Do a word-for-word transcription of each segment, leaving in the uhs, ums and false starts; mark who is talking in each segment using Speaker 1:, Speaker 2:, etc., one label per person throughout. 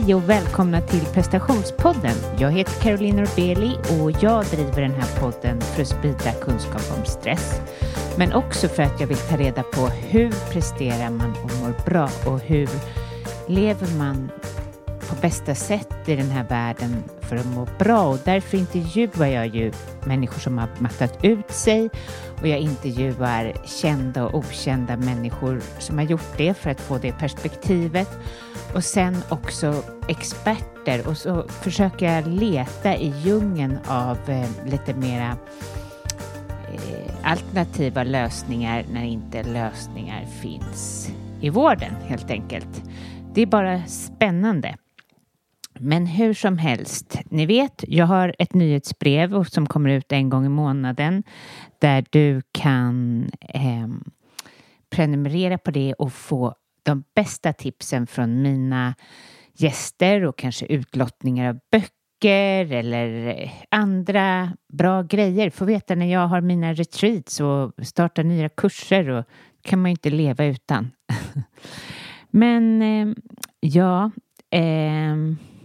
Speaker 1: Hej och välkomna till prestationspodden. Jag heter Caroline Norbeli och jag driver den här podden för att sprida kunskap om stress. Men också för att jag vill ta reda på hur presterar man och mår bra och hur lever man på bästa sätt i den här världen för att må bra. Och därför intervjuar jag ju människor som har mattat ut sig och jag intervjuar kända och okända människor som har gjort det för att få det perspektivet. Och sen också experter och så försöker jag leta i djungeln av eh, lite mera eh, alternativa lösningar när inte lösningar finns i vården helt enkelt. Det är bara spännande. Men hur som helst, ni vet, jag har ett nyhetsbrev som kommer ut en gång i månaden där du kan eh, prenumerera på det och få de bästa tipsen från mina gäster och kanske utlottningar av böcker eller andra bra grejer. Få veta när jag har mina retreats och startar nya kurser och kan man ju inte leva utan. Men eh, ja, eh,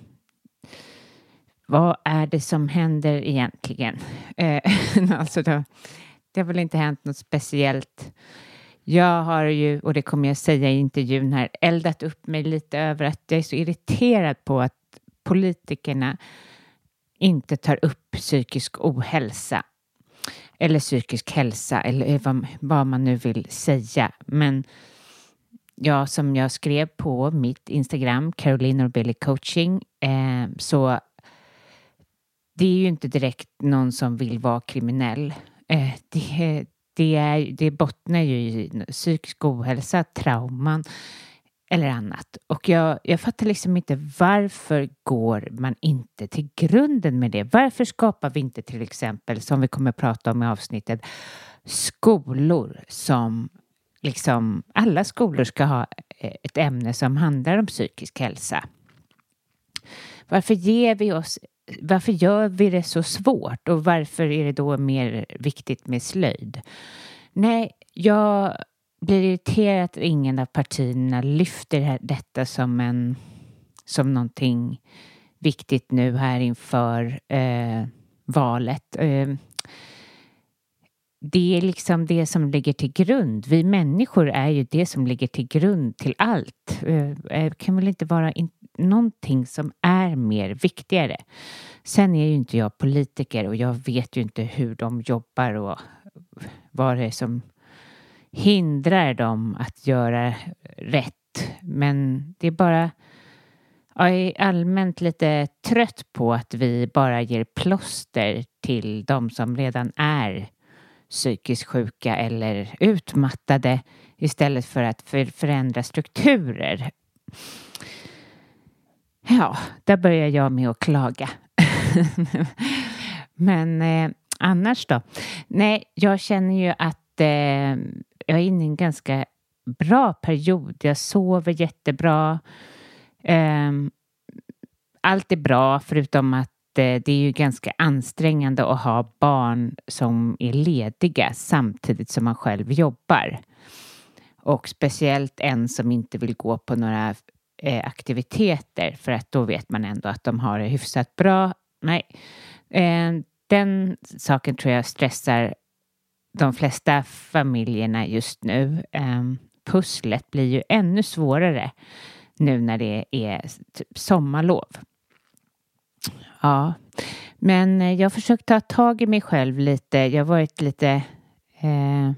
Speaker 1: vad är det som händer egentligen? Eh, alltså då, det har väl inte hänt något speciellt. Jag har ju, och det kommer jag säga i intervjun här, eldat upp mig lite över att jag är så irriterad på att politikerna inte tar upp psykisk ohälsa. Eller psykisk hälsa, eller vad, vad man nu vill säga. Men ja, som jag skrev på mitt Instagram, Caroline Norbeli Coaching, eh, så det är ju inte direkt någon som vill vara kriminell. Eh, det, det, är, det bottnar ju i psykisk ohälsa, trauman eller annat. Och jag, jag fattar liksom inte varför går man inte till grunden med det. Varför skapar vi inte till exempel, som vi kommer att prata om i avsnittet, skolor som liksom, alla skolor ska ha ett ämne som handlar om psykisk hälsa. Varför ger vi oss, varför gör vi det så svårt och varför är det då mer viktigt med slöjd? Nej, jag blir irriterad att ingen av partierna lyfter detta som en, som någonting viktigt nu här inför eh, valet. Eh, Det är liksom det som ligger till grund. Vi människor är ju det som ligger till grund till allt. Det kan väl inte vara in- någonting som är mer viktigare. Sen är ju inte jag politiker och jag vet ju inte hur de jobbar och vad det är som hindrar dem att göra rätt. Men det är bara, jag är allmänt lite trött på att vi bara ger plåster till de som redan är psykiskt sjuka eller utmattade istället för att för, förändra strukturer. Ja, där börjar jag med att klaga. Men eh, annars då? Nej, jag känner ju att eh, jag är inne i en ganska bra period. Jag sover jättebra. Eh, allt är bra förutom att det är ju ganska ansträngande att ha barn som är lediga samtidigt som man själv jobbar. Och speciellt en som inte vill gå på några eh, aktiviteter för att då vet man ändå att de har det hyfsat bra. Nej, eh, den saken tror jag stressar de flesta familjerna just nu. Eh, pusslet blir ju ännu svårare nu när det är typ sommarlov. Ja, men jag har försökt ta tag i mig själv lite. Jag har varit lite... Eh,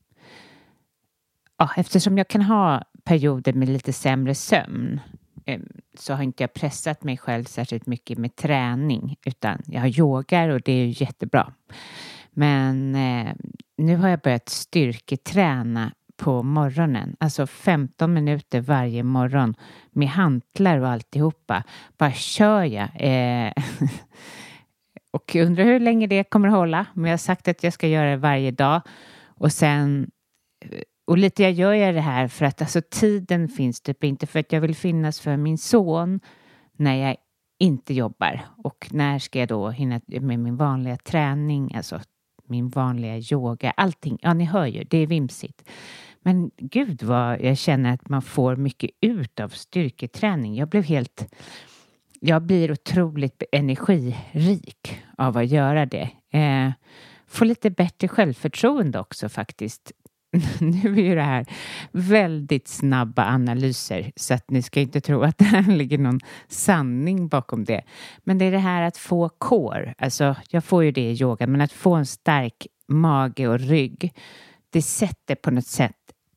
Speaker 1: ja, eftersom jag kan ha perioder med lite sämre sömn eh, så har inte jag pressat mig själv särskilt mycket med träning. Utan jag har yogar och det är ju jättebra. Men eh, nu har jag börjat styrketräna på morgonen. Alltså femton minuter varje morgon med hantlar och alltihopa. Bara kör jag. Eh, och undrar hur länge det kommer att hålla. Men jag har sagt att jag ska göra det varje dag. Och sen, och lite jag gör jag det här för att alltså tiden finns typ inte för att jag vill finnas för min son när jag inte jobbar. Och när ska jag då hinna med min vanliga träning, alltså min vanliga yoga, allting. Ja, ni hör ju, det är vimsigt. Men gud vad jag känner att man får mycket ut av styrketräning. Jag blev helt jag blir otroligt energirik av att göra det. Eh, får lite bättre självförtroende också faktiskt. Nu är ju det här väldigt snabba analyser, så att ni ska inte tro att det här ligger någon sanning bakom det. Men det är det här att få core, alltså jag får ju det i yoga, men att få en stark mage och rygg, det sätter på något sätt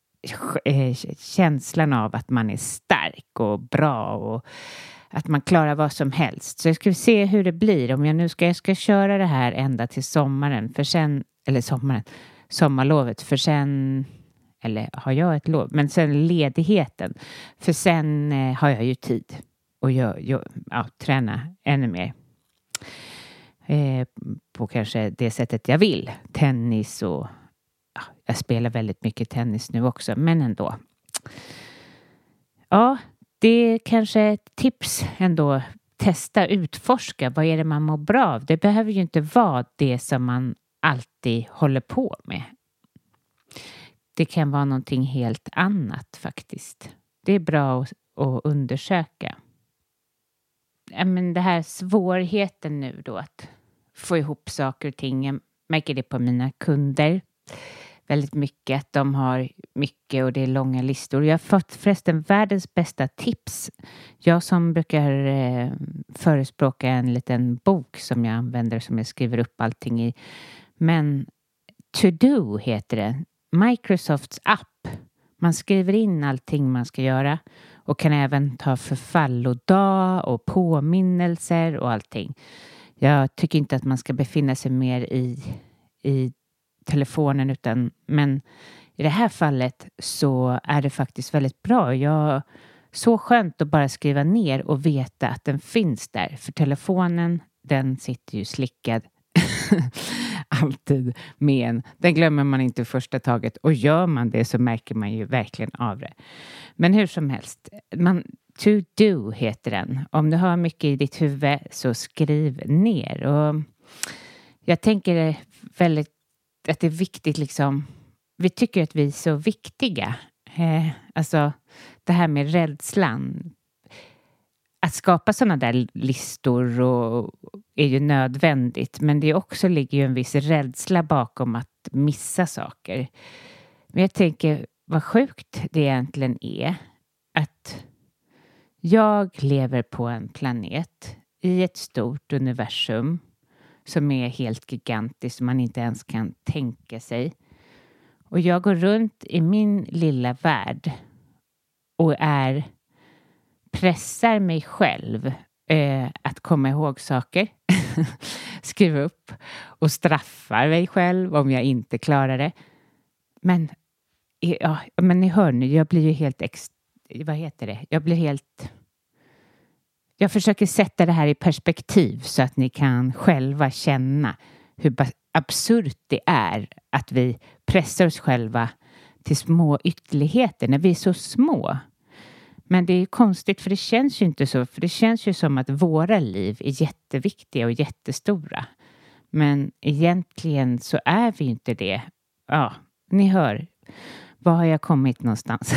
Speaker 1: känslan av att man är stark och bra och att man klarar vad som helst. Så jag ska se hur det blir om jag nu ska, jag ska köra det här ända till sommaren, för sen, eller sommaren, sommarlovet, för sen, eller har jag ett lov, men sen ledigheten, för sen eh, har jag ju tid och jag, jag, ja, träna ännu mer eh, på kanske det sättet jag vill, tennis och ja, jag spelar väldigt mycket tennis nu också, men ändå. Ja, det är kanske ett tips ändå, testa, utforska, vad är det man mår bra av? Det behöver ju inte vara det som man alltid håller på med. Det kan vara någonting helt annat faktiskt. Det är bra att, att undersöka. Ja, men det här svårigheten nu då att få ihop saker och ting. Jag märker det på mina kunder. Väldigt mycket att de har mycket och det är långa listor. Jag har fått förresten världens bästa tips. Jag som brukar eh, förespråka en liten bok som jag använder, som jag skriver upp allting i. Men To-Do heter det. Microsofts app. Man skriver in allting man ska göra. Och kan även ta förfallodag och påminnelser och allting. Jag tycker inte att man ska befinna sig mer i, i telefonen, utan, men i det här fallet så är det faktiskt väldigt bra. Jag, så skönt att bara skriva ner och veta att den finns där. För telefonen, den sitter ju slickad alltid med en. Den glömmer man inte första taget, och gör man det så märker man ju verkligen av det. Men hur som helst, man, To Do heter den. Om du har mycket i ditt huvud så skriv ner. Och jag tänker väldigt att det är viktigt liksom, vi tycker att vi är så viktiga. Eh, alltså det här med rädslan. Att skapa sådana där listor och, är ju nödvändigt. Men det också ligger ju en viss rädsla bakom att missa saker. Men jag tänker vad sjukt det egentligen är. Att jag lever på en planet i ett stort universum. Som är helt gigantiskt, som man inte ens kan tänka sig. Och jag går runt i min lilla värld. Och är pressar mig själv eh, att komma ihåg saker. Skriva upp. Och straffar mig själv om jag inte klarar det. Men, ja, men ni hör nu, jag blir ju helt ex... Vad heter det? Jag blir helt... Jag försöker sätta det här i perspektiv så att ni kan själva känna hur absurt det är att vi pressar oss själva till små ytterligheter när vi är så små. Men det är ju konstigt, för det känns ju inte så. För det känns ju som att våra liv är jätteviktiga och jättestora. Men egentligen så är vi inte det. Ja, ni hör. Var har jag kommit någonstans?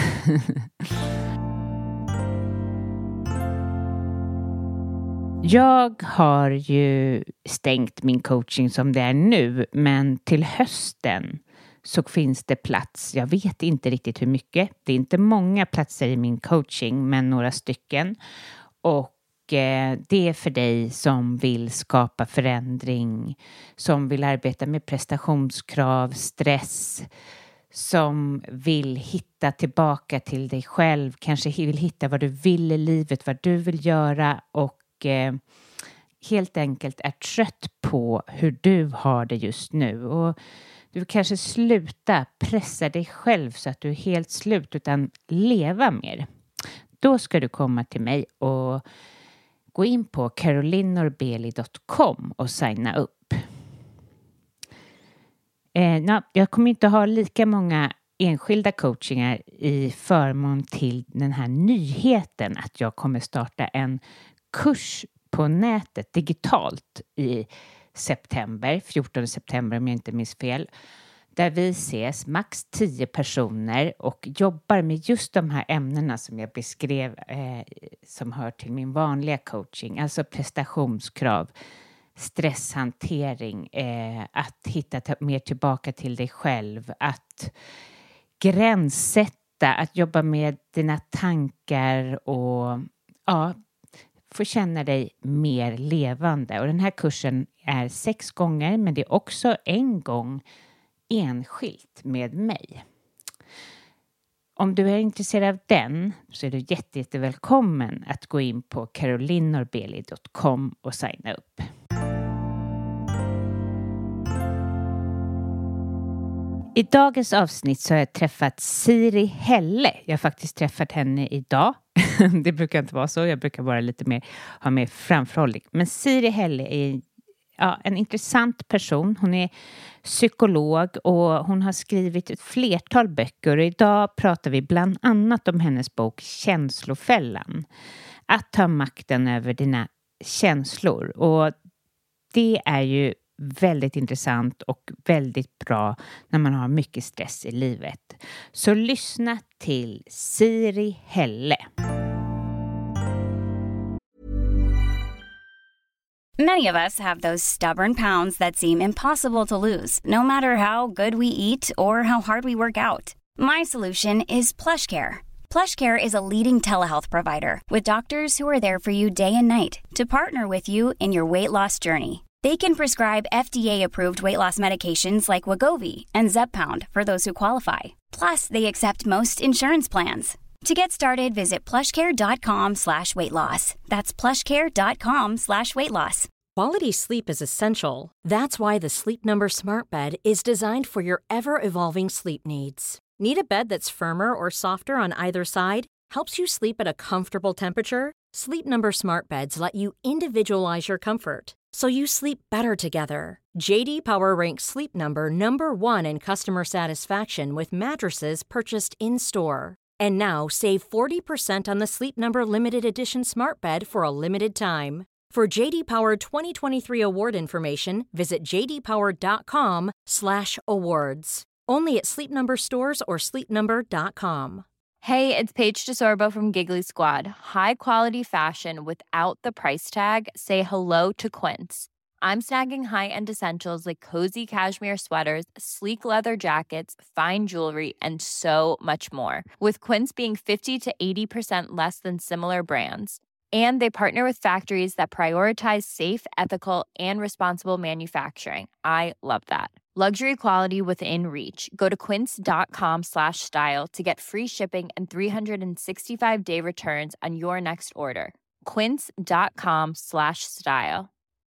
Speaker 1: Jag har ju stängt min coaching som det är nu, men till hösten så finns det plats. Jag vet inte riktigt hur mycket. Det är inte många platser i min coaching, men några stycken. Och eh, det är för dig som vill skapa förändring, som vill arbeta med prestationskrav, stress, som vill hitta tillbaka till dig själv, kanske vill hitta vad du vill i livet, vad du vill göra och helt enkelt är trött på hur du har det just nu. Och du kanske sluta pressa dig själv så att du är helt slut, utan leva mer. Då ska du komma till mig och gå in på caroline norbeli dot com och signa upp. Eh, na, jag kommer inte ha lika många enskilda coachingar i förmån till den här nyheten att jag kommer starta en kurs på nätet digitalt i september, fjortonde september om jag inte minns fel. där vi ses max tio personer och jobbar med just de här ämnena som jag beskrev eh, som hör till min vanliga coaching. Alltså prestationskrav, stresshantering, eh, att hitta t- mer tillbaka till dig själv, att gränssätta, att jobba med dina tankar och ja, få känna dig mer levande. Och den här kursen är sex gånger, men det är också en gång enskilt med mig. Om du är intresserad av den så är du jätte, jätte välkommen att gå in på caroline norbeli dot com och signa upp. I dagens avsnitt så har jag träffat Siri Helle. Jag har faktiskt träffat henne idag. Det brukar inte vara så. Jag brukar vara lite mer, ha mer framförhållning. Men Siri Helle är ja, en intressant person. Hon är psykolog och hon har skrivit ett flertal böcker. Och idag pratar vi bland annat om hennes bok Känslofällan. Att ta makten över dina känslor. Och det är ju väldigt intressant och väldigt bra när man har mycket stress i livet. Så lyssna till Siri Helle.
Speaker 2: Many of us have those stubborn pounds that seem impossible to lose, no matter how good we eat or how hard we work out. My solution is PlushCare. PlushCare is a leading telehealth provider with doctors who are there for you day and night to partner with you in your weight loss journey. They can prescribe F D A-approved weight loss medications like Wegovy and Zepbound for those who qualify. Plus, they accept most insurance plans. To get started, visit plushcare.com slash weight loss. That's plushcare.com slash weight loss.
Speaker 3: Quality sleep is essential. That's why the Sleep Number Smart Bed is designed for your ever-evolving sleep needs. Need a bed that's firmer or softer on either side? Helps you sleep at a comfortable temperature? Sleep Number Smart Beds let you individualize your comfort, so you sleep better together. J D Power ranks Sleep Number number one in customer satisfaction with mattresses purchased in-store. And now, save forty percent on the Sleep Number Limited Edition Smart Bed for a limited time. For J D Power twenty twenty-three award information, visit j d power dot com slash awards. Only at Sleep Number stores or sleep number dot com.
Speaker 4: Hey, it's Paige DeSorbo from Giggly Squad. High quality fashion without the price tag. Say hello to Quince. I'm snagging high-end essentials like cozy cashmere sweaters, sleek leather jackets, fine jewelry, and so much more. With Quince being fifty to eighty percent less than similar brands. And they partner with factories that prioritize safe, ethical, and responsible manufacturing. I love that. Luxury quality within reach. Go to quince.com slash style to get free shipping and three sixty-five day returns on your next order. Quince.com slash style.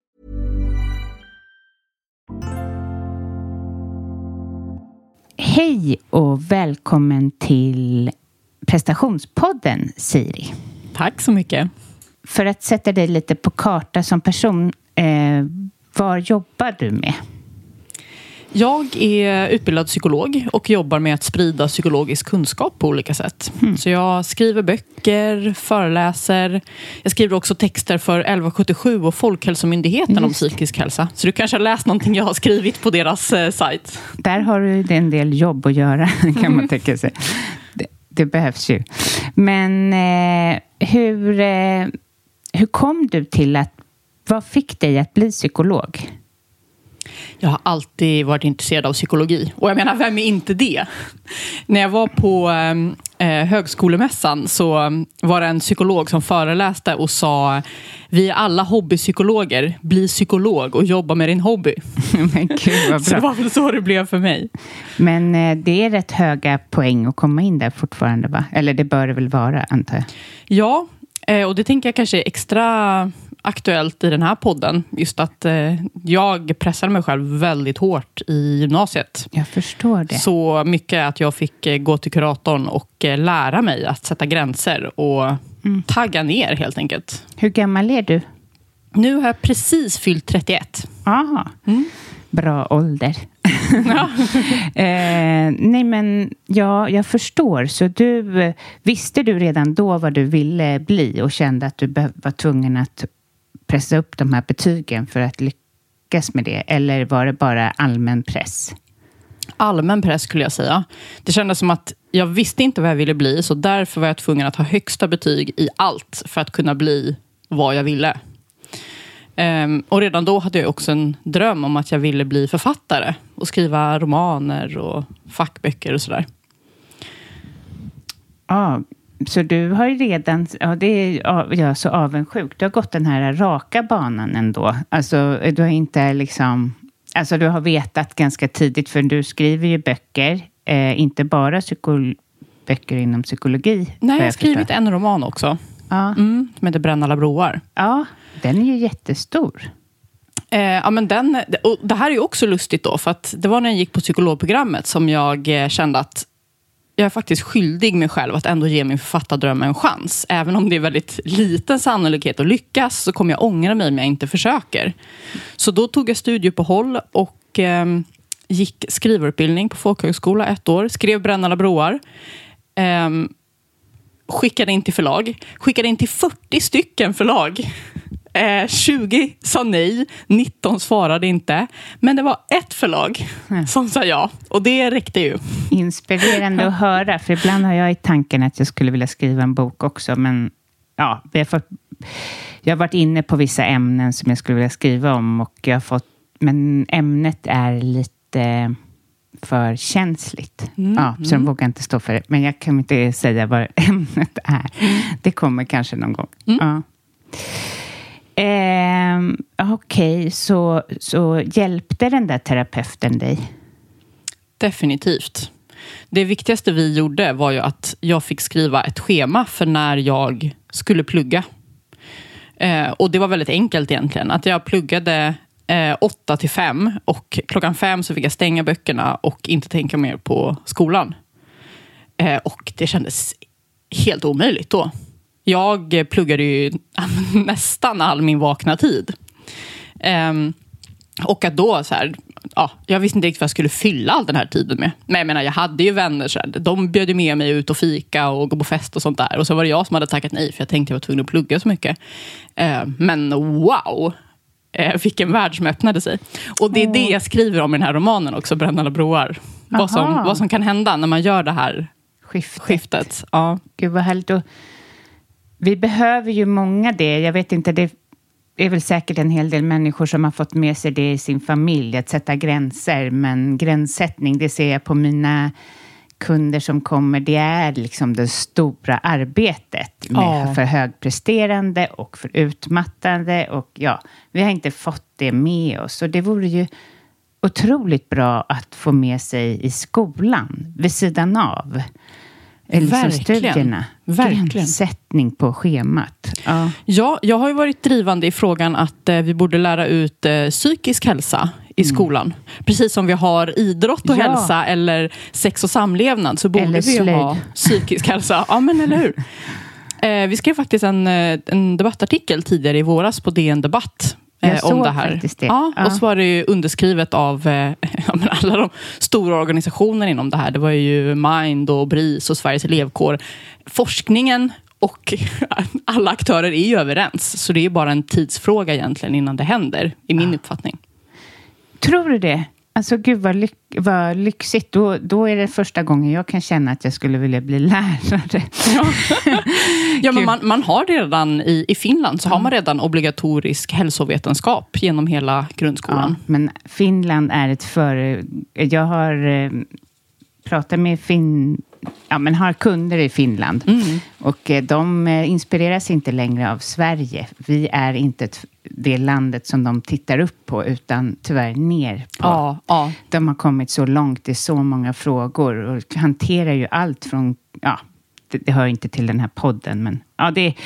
Speaker 1: Hej och välkommen till prestationspodden, Siri.
Speaker 5: Tack så mycket.
Speaker 1: För att sätta dig lite på karta som person, eh, vad jobbar du med?
Speaker 5: Jag är utbildad psykolog och jobbar med att sprida psykologisk kunskap på olika sätt. Mm. Så jag skriver böcker, föreläser. Jag skriver också texter för elva sjuttiosju och Folkhälsomyndigheten Just. om psykisk hälsa. Så du kanske har läst någonting jag har skrivit på deras eh, sajt.
Speaker 1: Där har du en del jobb att göra, kan man tänka sig. Det, det behövs ju. Men eh, hur, eh, hur kom du till att, vad fick dig att bli psykolog?
Speaker 5: Jag har alltid varit intresserad av psykologi. Och jag menar, vem är inte det? När jag var på eh, högskolemässan så var det en psykolog som föreläste och sa: vi är alla hobbypsykologer, bli psykolog och jobba med din hobby.
Speaker 1: Men gud, vad bra.
Speaker 5: Så det var väl så det blev för mig.
Speaker 1: Men eh, det är rätt höga poäng att komma in där fortfarande, va? Eller det bör det väl vara, antar jag.
Speaker 5: Ja, eh, och det tänker jag kanske är extra aktuellt i den här podden. Just att eh, jag pressade mig själv väldigt hårt i gymnasiet.
Speaker 1: Jag förstår det.
Speaker 5: Så mycket att jag fick eh, gå till kuratorn och eh, lära mig att sätta gränser och mm. tagga ner helt enkelt.
Speaker 1: Hur gammal är du?
Speaker 5: Nu har jag precis fyllt trettioett.
Speaker 1: Aha. Mm. Bra ålder.
Speaker 5: Ja.
Speaker 1: eh, nej men ja, jag förstår. Så du, visste du redan då vad du ville bli och kände att du be- var tvungen att pressa upp de här betygen för att lyckas med det? Eller var det bara allmän press?
Speaker 5: Allmän press skulle jag säga. Det kändes som att jag visste inte vad jag ville bli, så därför var jag tvungen att ha högsta betyg i allt för att kunna bli vad jag ville. Um, och redan då hade jag också en dröm om att jag ville bli författare och skriva romaner och fackböcker och sådär.
Speaker 1: Ja, så du har ju redan, ja det är jag är så avundsjuk. Du har gått den här raka banan ändå. Alltså du har inte liksom, alltså du har vetat ganska tidigt, för du skriver ju böcker, eh, inte bara psyko- böcker inom psykologi.
Speaker 5: Nej, jag har skrivit en roman också.
Speaker 1: Ja.
Speaker 5: Mm, som heter Bränna alla broar.
Speaker 1: Ja, den är ju jättestor.
Speaker 5: Eh, ja, men den, och det här är ju också lustigt då, för att det var när jag gick på psykologprogrammet som jag eh, kände att jag är faktiskt skyldig mig själv att ändå ge min författardröm en chans. Även om det är väldigt liten sannolikhet att lyckas, så kommer jag ångra mig om jag inte försöker. Så då tog jag studieuppehåll och eh, gick skrivarutbildning på folkhögskola ett år. Skrev Bränna alla broar. Eh, skickade in till förlag. Skickade in till fyrtio stycken förlag. Eh, tjugo sa nej, nitton svarade inte. Men det var ett förlag mm. som sa ja. Och det räckte ju.
Speaker 1: Inspirerande att höra. För ibland har jag i tanken att jag skulle vilja skriva en bok också. Men ja, jag har, fått, jag har varit inne på vissa ämnen som jag skulle vilja skriva om. Och jag har fått, men ämnet är lite för känsligt. Mm. Ja, så de vågar inte stå för det. Men jag kan inte säga vad ämnet är. Det kommer kanske någon gång. Mm. Ja. Eh, Okej, okay, så, så hjälpte den där terapeuten dig?
Speaker 5: Definitivt. Det viktigaste vi gjorde var ju att jag fick skriva ett schema för när jag skulle plugga. Eh, och det var väldigt enkelt egentligen. Att jag pluggade eh, åtta till fem och klockan fem så fick jag stänga böckerna och inte tänka mer på skolan. Eh, och det kändes helt omöjligt då. Jag pluggade ju nästan all min vakna tid. Um, och att då så här, ja, jag visste inte riktigt vad jag skulle fylla all den här tiden med. Men jag menar, jag hade ju vänner så här, de bjöd med mig ut och fika och gå på fest och sånt där. Och så var det jag som hade tackat nej, för jag tänkte jag var tvungen att plugga så mycket. Uh, men wow! Uh, vilken värld som öppnade sig. Och det är det jag skriver om i den här romanen också, Bränna alla broar. Vad som, vad som kan hända när man gör det här skiftet. skiftet. Ja.
Speaker 1: Gud vad härligt. Och vi behöver ju många det. Jag vet inte, det är väl säkert en hel del människor som har fått med sig det i sin familj. Att sätta gränser. Men gränssättning, det ser jag på mina kunder som kommer. Det är liksom det stora arbetet. Med ja. För högpresterande och för utmattande. Och ja, vi har inte fått det med oss. Och det vore ju otroligt bra att få med sig i skolan. Vid sidan av. Eller
Speaker 5: verkligen.
Speaker 1: Studierna.
Speaker 5: Verkligen.
Speaker 1: Gränssättning på schemat. Ja.
Speaker 5: ja, jag har ju varit drivande i frågan att eh, vi borde lära ut eh, psykisk hälsa i mm. skolan. Precis som vi har idrott och ja. hälsa eller sex och samlevnad, så borde eller vi ju ha psykisk hälsa. Ja, men eller hur? Eh, vi skrev faktiskt en, en debattartikel tidigare i våras på D N Debatt.
Speaker 1: Jag
Speaker 5: om det här.
Speaker 1: Det.
Speaker 5: Ja, ja. Och så var det ju underskrivet av eh, alla de stora organisationer inom det här. Det var ju Mind och BRIS och Sveriges elevkår. Forskningen och alla aktörer är ju överens. Så det är bara en tidsfråga egentligen innan det händer, i min ja. uppfattning.
Speaker 1: Tror du det? Alltså gud vad, lyx, vad lyxigt. Då, då är det första gången jag kan känna att jag skulle vilja bli lärare.
Speaker 5: Ja, ja men man, man har redan i, i Finland så mm. har man redan obligatorisk hälsovetenskap genom hela grundskolan.
Speaker 1: Ja, men Finland är ett för... Jag har eh, pratat med fin... Ja, men har kunder i Finland. Mm. Och eh, de eh, inspireras inte längre av Sverige. Vi är inte ett, det landet som de tittar upp på, utan tyvärr ner på.
Speaker 5: Ja, ja.
Speaker 1: De har kommit så långt i så många frågor och hanterar ju allt från... Ja, det, det hör inte till den här podden, men ja, det...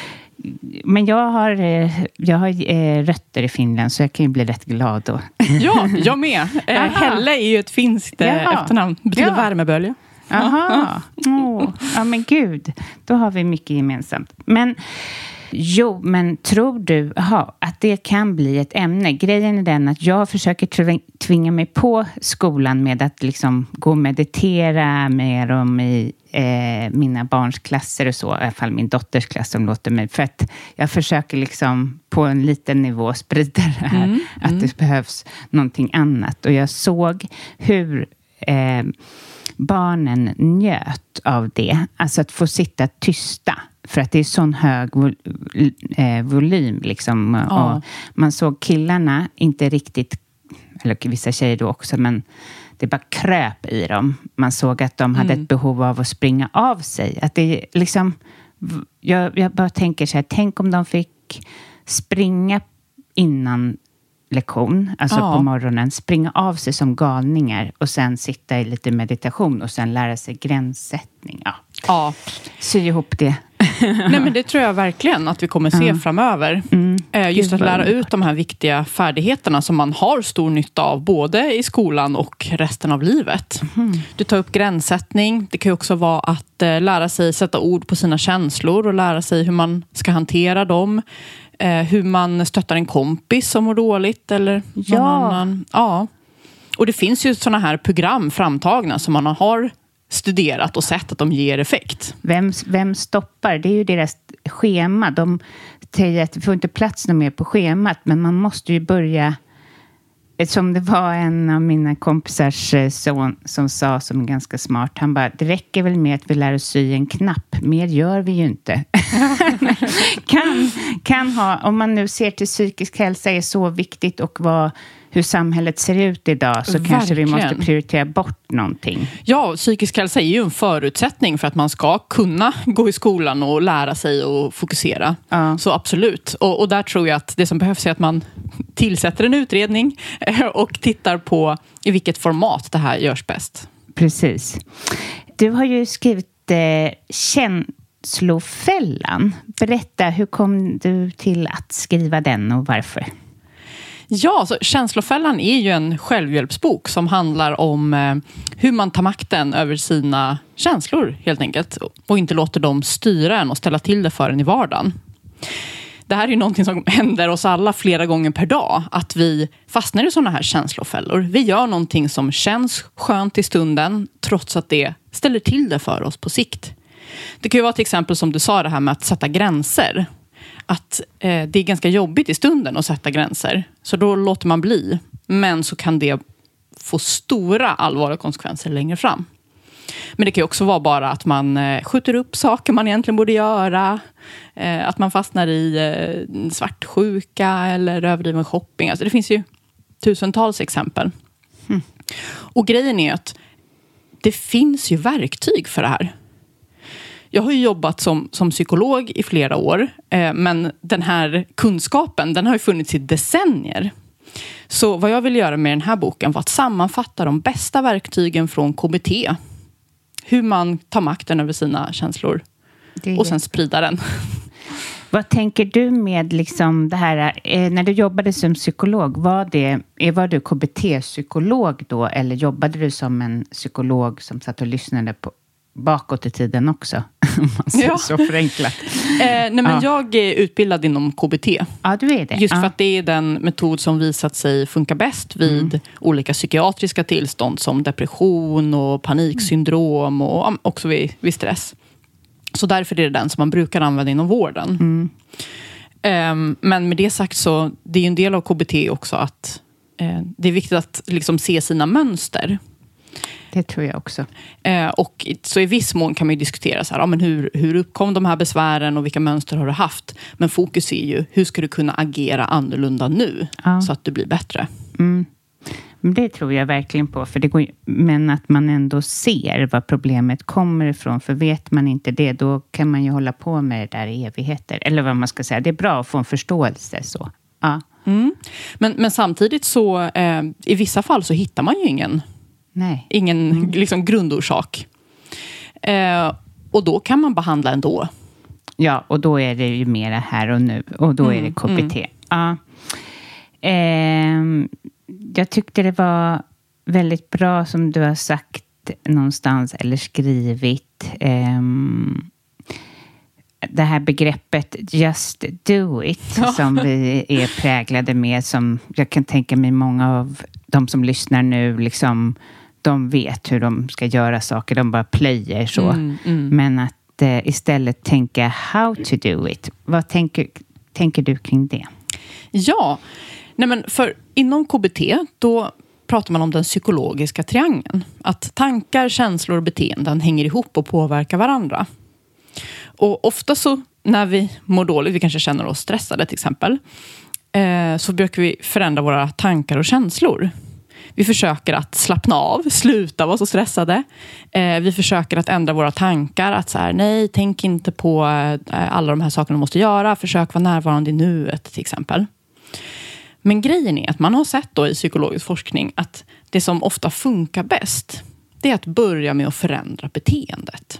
Speaker 1: Men jag har, jag har rötter i Finland, så jag kan ju bli rätt glad då.
Speaker 5: Ja, jag med. Helle är ju ett finskt Jaha. efternamn. Betyder ja. värmebölja.
Speaker 1: Jaha, oh, ja men gud, då har vi mycket gemensamt. Men jo, men tror du aha, att det kan bli ett ämne? Grejen är den att jag försöker tvinga mig på skolan med att liksom gå och meditera med dem i eh, mina barns klasser och så, i alla fall min dotters klass som låter mig, för att jag försöker liksom på en liten nivå sprida det här, mm, att mm. det behövs någonting annat. Och jag såg hur eh, barnen njöt av det. Alltså att få sitta tysta. För att det är sån hög vol- eh, volym liksom.
Speaker 5: Ja.
Speaker 1: Och man såg killarna inte riktigt, eller vissa tjejer då också, men det bara kröp i dem. Man såg att de hade mm. ett behov av att springa av sig. Att det liksom, jag, jag bara tänker så här, tänk om de fick springa innan lektion, alltså ja. på morgonen, springa av sig som galningar och sen sitta i lite meditation och sen lära sig gränssättning. Ja,
Speaker 5: ja.
Speaker 1: Sy ihop det.
Speaker 5: Nej, men det tror jag verkligen att vi kommer se mm. framöver. Mm. Just att lära ut de här viktiga färdigheterna som man har stor nytta av både i skolan och resten av livet. Mm. Du tar upp gränssättning. Det kan ju också vara att eh, lära sig sätta ord på sina känslor och lära sig hur man ska hantera dem. Eh, hur man stöttar en kompis som mår dåligt eller
Speaker 1: ja.
Speaker 5: någon annan. Ja. Och det finns ju såna här program framtagna som man har studerat och sett att de ger effekt.
Speaker 1: Vem, vem stoppar? Det är ju deras schema. De säger att det får inte plats något mer på schemat, men man måste ju börja, som det var en av mina kompisars son som sa, som är ganska smart, han bara, det räcker väl med att vi lär oss sy en knapp, mer gör vi ju inte. kan, kan ha, om man nu ser till psykisk hälsa är så viktigt och vad, hur samhället ser ut idag, så
Speaker 5: Verkligen.
Speaker 1: Kanske vi måste prioritera bort någonting.
Speaker 5: Ja, psykisk hälsa är ju en förutsättning för att man ska kunna gå i skolan och lära sig och fokusera. Ja. Så absolut. Och, och där tror jag att det som behövs är att man tillsätter en utredning och tittar på i vilket format det här görs bäst.
Speaker 1: Precis. Du har ju skrivit eh, Känslofällan. Berätta, hur kom du till att skriva den och varför?
Speaker 5: Ja, så Känslofällan är ju en självhjälpsbok som handlar om eh, hur man tar makten över sina känslor helt enkelt. Och inte låter dem styra en och ställa till det för en i vardagen. Det här är ju någonting som händer oss alla flera gånger per dag. Att vi fastnar i sådana här känslofällor. Vi gör någonting som känns skönt i stunden trots att det ställer till det för oss på sikt. Det kan ju vara till exempel som du sa, det här med att sätta gränser. Att eh, det är ganska jobbigt i stunden att sätta gränser. Så då låter man bli. Men så kan det få stora allvarliga konsekvenser längre fram. Men det kan ju också vara bara att man eh, skjuter upp saker man egentligen borde göra. Eh, att man fastnar i eh, svartsjuka eller överdriven shopping. Alltså det finns ju tusentals exempel. Mm. Och grejen är att det finns ju verktyg för det här. Jag har ju jobbat som, som psykolog i flera år. Eh, men den här kunskapen, den har ju funnits i decennier. Så vad jag vill göra med den här boken var att sammanfatta de bästa verktygen från K B T. Hur man tar makten över sina känslor. Det... Och sen sprida den.
Speaker 1: Vad tänker du med liksom det här, eh, när du jobbade som psykolog, var, det, var du K B T-psykolog då? Eller jobbade du som en psykolog som satt och lyssnade på bakåt i tiden också?
Speaker 5: Ja.
Speaker 1: Så förenklat.
Speaker 5: Eh, nej, men ja. Jag är utbildad inom K B T.
Speaker 1: Ja, du är det.
Speaker 5: Just
Speaker 1: ja.
Speaker 5: för att det är den metod som visat sig funka bäst vid mm. olika psykiatriska tillstånd som depression och paniksyndrom och också vid, vid stress. Så därför är det den som man brukar använda inom vården. Mm. Um, men med det sagt så, det är ju en del av K B T också att uh, det är viktigt att liksom se sina mönster.
Speaker 1: Det tror jag också.
Speaker 5: Uh, och så i viss mån kan man ju diskutera så här, ja, men hur, hur uppkom de här besvären och vilka mönster har du haft? Men fokus är ju, hur ska du kunna agera annorlunda nu ja. Så att du blir bättre?
Speaker 1: Mm. Det tror jag verkligen på. För det går, men att man ändå ser var problemet kommer ifrån. För vet man inte det, då kan man ju hålla på med det där i evigheter. Eller vad man ska säga. Det är bra att få en förståelse. Så. Ja.
Speaker 5: Mm. Men, men samtidigt så, eh, i vissa fall så hittar man ju ingen,
Speaker 1: Nej.
Speaker 5: ingen
Speaker 1: mm.
Speaker 5: liksom grundorsak. Eh, och då kan man behandla ändå.
Speaker 1: Ja, och då är det ju mera här och nu. Och då mm. är det K B T. Mm. Ja. Eh, Jag tyckte det var väldigt bra som du har sagt någonstans eller skrivit. Um, det här begreppet just do it ja. Som vi är präglade med. Som jag kan tänka mig många av de som lyssnar nu liksom, de vet hur de ska göra saker. De bara plöjer så. Mm, mm. Men att uh, istället tänka how to do it. Vad tänker, tänker du kring det?
Speaker 5: Ja, nej men för inom K B T då pratar man om den psykologiska triangeln. Att tankar, känslor och beteenden hänger ihop och påverkar varandra. Och ofta så när vi mår dåligt, vi kanske känner oss stressade till exempel, eh, så brukar vi förändra våra tankar och känslor. Vi försöker att slappna av, sluta vara så stressade. Eh, vi försöker att ändra våra tankar. Att så här, nej, tänk inte på eh, alla de här sakerna du måste göra. Försök vara närvarande i nuet till exempel. Men grejen är att man har sett då i psykologisk forskning att det som ofta funkar bäst, det är att börja med att förändra beteendet.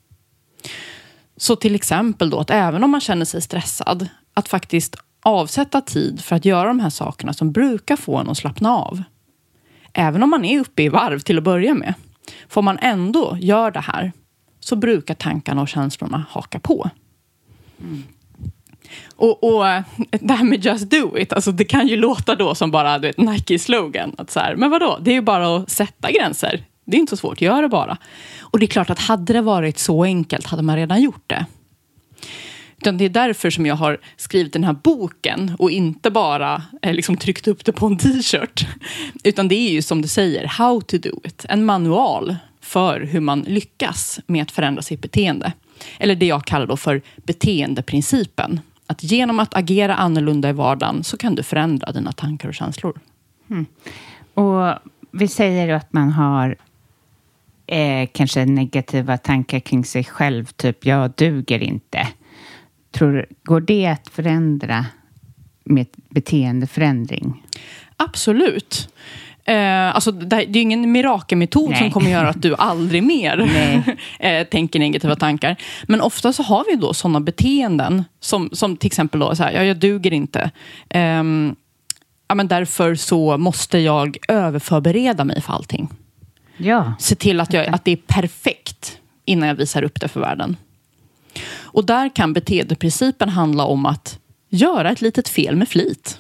Speaker 5: Så till exempel då att även om man känner sig stressad, att faktiskt avsätta tid för att göra de här sakerna som brukar få en att slappna av. Även om man är uppe i varv till att börja med, får man ändå göra det här, så brukar tankarna och känslorna haka på. Mm. Och, och det här med just do it, alltså det kan ju låta då som bara du vet, Nike-slogan. Att så här, men vadå, det är ju bara att sätta gränser. Det är inte så svårt, gör det bara. Och det är klart att hade det varit så enkelt hade man redan gjort det. Utan det är därför som jag har skrivit den här boken och inte bara eh, liksom tryckt upp det på en t-shirt. Utan det är ju som du säger, how to do it. En manual för hur man lyckas med att förändra sitt beteende. Eller det jag kallar då för beteendeprincipen. Att genom att agera annorlunda i vardagen så kan du förändra dina tankar och känslor.
Speaker 1: Mm. Och vi säger att man har eh, kanske negativa tankar kring sig själv. Typ, jag duger inte. Tror, går det att förändra med beteendeförändring?
Speaker 5: Absolut. Eh, alltså det, det är ju ingen mirakelmetod Nej. som kommer göra att du aldrig mer eh, tänker negativa tankar. Men ofta så har vi då sådana beteenden som, som till exempel då så här, ja, jag duger inte. Eh, ja, men därför så måste jag överförbereda mig för allting.
Speaker 1: Ja.
Speaker 5: Se till att, jag, att det är perfekt innan jag visar upp det för världen. Och där kan beteendeprincipen handla om att göra ett litet fel med flit.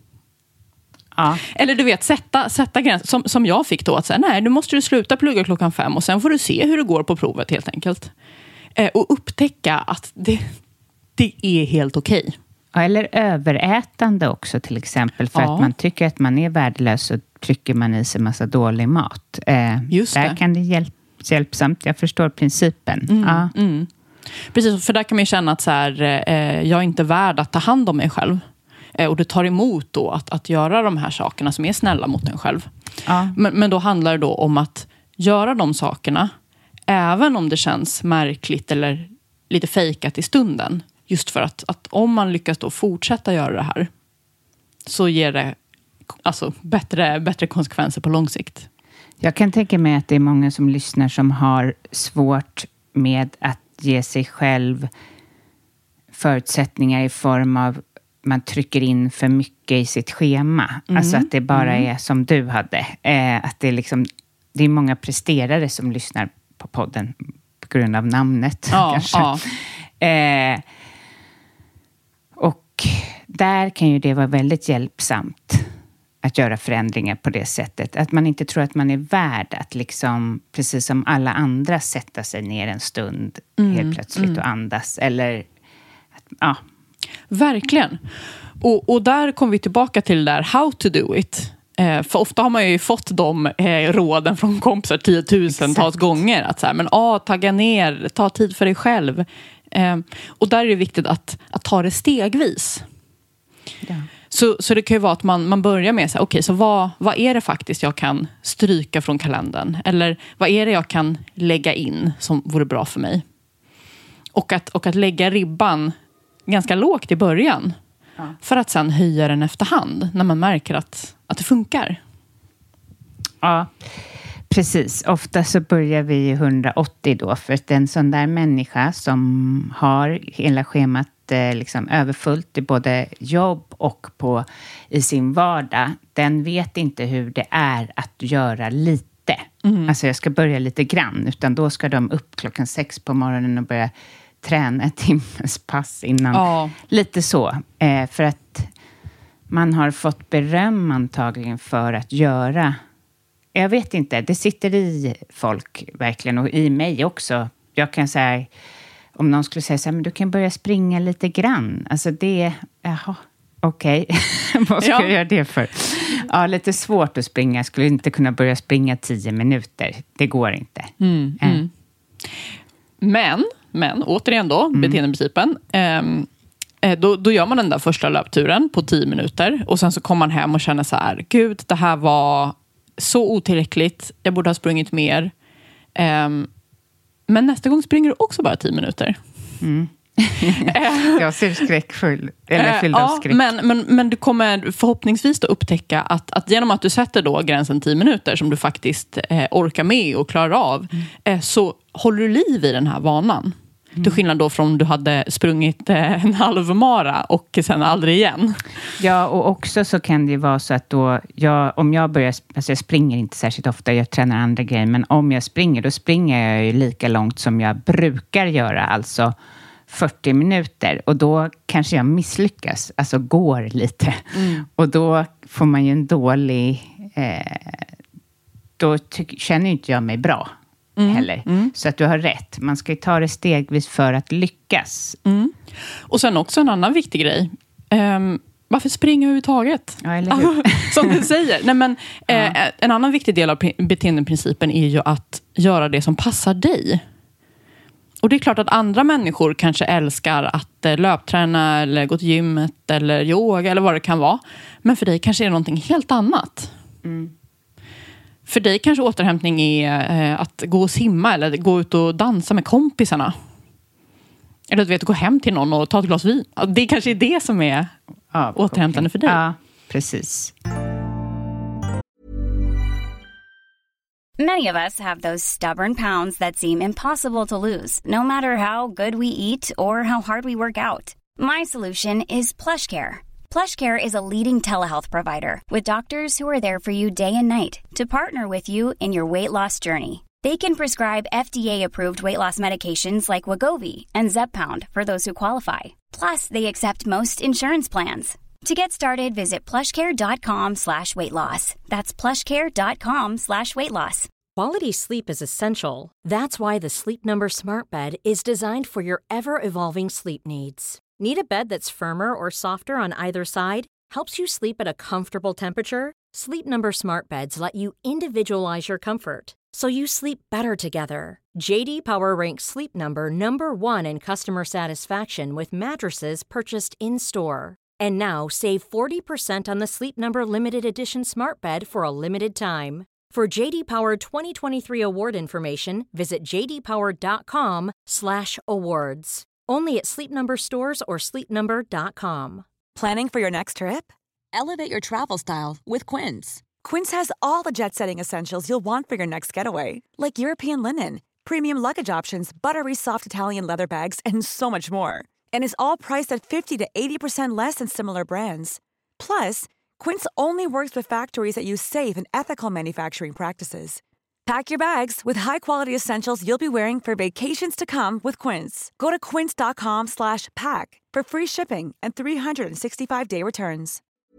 Speaker 1: Ja.
Speaker 5: Eller du vet, sätta, sätta gränser. Som, som jag fick då. Att säga, nej, nu måste du sluta plugga klockan fem. Och sen får du se hur det går på provet helt enkelt. Eh, och upptäcka att det, det är helt okej.
Speaker 1: Ja, eller överätande också till exempel. För
Speaker 5: ja.
Speaker 1: att man tycker att man är värdelös så trycker man i sig massa dålig mat. Eh,
Speaker 5: Just
Speaker 1: där
Speaker 5: det.
Speaker 1: kan det hjälp, hjälpsamt. Jag förstår principen.
Speaker 5: Mm,
Speaker 1: ja.
Speaker 5: mm. Precis, för där kan man ju känna att så här, eh, jag är inte värd att ta hand om mig själv. Eh, och det tar emot då att, att göra de här sakerna som är snälla mot en själv.
Speaker 1: Ja.
Speaker 5: Men, men då handlar det då om att göra de sakerna även om det känns märkligt eller lite fejkat i stunden. Just för att, att om man lyckas då fortsätta göra det här så ger det alltså bättre, bättre konsekvenser på lång sikt.
Speaker 1: Jag kan tänka mig att det är många som lyssnar som har svårt med att ge sig själv förutsättningar i form av man trycker in för mycket i sitt schema. Mm. Alltså att det bara mm. är som du hade. Eh, att det är liksom, det är många presterare som lyssnar på podden på grund av namnet.
Speaker 5: Ja,
Speaker 1: kanske.
Speaker 5: Ja.
Speaker 1: Eh, och där kan ju det vara väldigt hjälpsamt att göra förändringar på det sättet. Att man inte tror att man är värd att liksom, precis som alla andra, sätta sig ner en stund mm, helt plötsligt mm. och andas. Eller, att, ja.
Speaker 5: Verkligen. Och, och där kommer vi tillbaka till det där how to do it. Eh, för ofta har man ju fått de eh, råden från kompisar tiotusentals Exakt. gånger. Att så här, men ah, tagga ner, ta tid för dig själv. Eh, och där är det viktigt att, att ta det stegvis.
Speaker 1: Ja.
Speaker 5: Så, så det kan ju vara att man, man börjar med så här, okej, så vad, vad är det faktiskt jag kan stryka från kalendern? Eller vad är det jag kan lägga in som vore bra för mig? Och att, och att lägga ribban ganska lågt i början. Ja. För att sen höja den efterhand när man märker att, att det funkar.
Speaker 1: Ja, precis. Ofta så börjar vi hundraåttio då. För att en sån där människa som har hela schemat liksom överfullt i både jobb och på, i sin vardag, den vet inte hur det är att göra lite. Mm. Alltså jag ska börja lite grann, utan då ska de upp klockan sex på morgonen och börja träna ett timmes pass innan. Ja. Lite så. Eh, för att man har fått beröm antagligen för att göra, jag vet inte, det sitter i folk verkligen, och i mig också. Jag kan säga, om någon skulle säga så här, men du kan börja springa lite grann. Alltså det, jaha, Okej, okay. Vad ska
Speaker 5: Ja.
Speaker 1: jag göra det för? Ja, lite svårt att springa. Jag skulle inte kunna börja springa tio minuter. Det går inte.
Speaker 5: Mm,
Speaker 1: äh.
Speaker 5: mm. Men, men återigen då, mm. beteendeprincipen. Eh, då, då gör man den där första löpturen på tio minuter. Och sen så kommer man hem och känner så här, gud, det här var så otillräckligt. Jag borde ha sprungit mer. Eh, men nästa gång springer du också bara tio minuter.
Speaker 1: Mm. Jag ser skräckfull. Eller fylld av skräck.
Speaker 5: Ja, men, men, men du kommer förhoppningsvis då upptäcka att, att genom att du sätter då gränsen tio minuter som du faktiskt eh, orkar med och klarar av, mm. eh, så håller du liv i den här vanan. Mm. Till skillnad då från om du hade sprungit eh, en halvmara och sen aldrig igen.
Speaker 1: Ja, och också så kan det ju vara så att då jag, om jag börjar, alltså jag springer inte särskilt ofta, jag tränar andra grejer, men om jag springer, då springer jag ju lika långt som jag brukar göra, alltså fyrtio minuter, och då kanske jag misslyckas, alltså går lite. Mm. Och då får man ju en dålig, eh, då ty- känner inte jag mig bra mm. heller. Mm. Så att du har rätt, man ska ju ta det stegvis för att lyckas.
Speaker 5: Mm. Och sen också en annan viktig grej. Um, varför springa överhuvudtaget?
Speaker 1: Ja, eller hur?
Speaker 5: Som du säger. Nej, men, ja. eh, en annan viktig del av beteendeprincipen är ju att göra det som passar dig. Och det är klart att andra människor kanske älskar att eh, löpträna eller gå till gymmet eller yoga eller vad det kan vara. Men för dig kanske är det någonting helt annat. Mm. För dig kanske återhämtning är eh, att gå och simma eller gå ut och dansa med kompisarna. Eller att du vet, gå hem till någon och ta ett glas vin. Det kanske är det som är ja, återhämtande för dig.
Speaker 1: Ja, precis.
Speaker 2: Many of us have those stubborn pounds that seem impossible to lose, no matter how good we eat or how hard we work out. My solution is PlushCare. PlushCare is a leading telehealth provider with doctors who are there for you day and night to partner with you in your weight loss journey. They can prescribe F D A-approved weight loss medications like Wegovy and Zepbound for those who qualify. Plus, they accept most insurance plans. To get started, visit plushcare.com slash weight loss. That's plushcare.com slash weight loss.
Speaker 3: Quality sleep is essential. That's why the Sleep Number Smart Bed is designed for your ever-evolving sleep needs. Need a bed that's firmer or softer on either side? Helps you sleep at a comfortable temperature? Sleep Number Smart Beds let you individualize your comfort, so you sleep better together. J D Power ranks Sleep Number number one in customer satisfaction with mattresses purchased in-store. And now, save forty percent on the Sleep Number Limited Edition Smart Bed for a limited time. For J D Power twenty twenty-three award information, visit jdpower.com slash awards. Only at Sleep Number stores or sleep number dot com.
Speaker 6: Planning for your next trip? Elevate your travel style with Quince. Quince has all the jet-setting essentials you'll want for your next getaway, like European linen, premium luggage options, buttery soft Italian leather bags, and so much more. And is all priced at fifty to eighty percent less than similar brands. Plus, Quince only works with factories that use safe and ethical manufacturing practices. Pack your bags with high-quality essentials you'll be wearing for vacations to come with Quince. Go to quince.com slash pack for free shipping and three sixty-five day returns.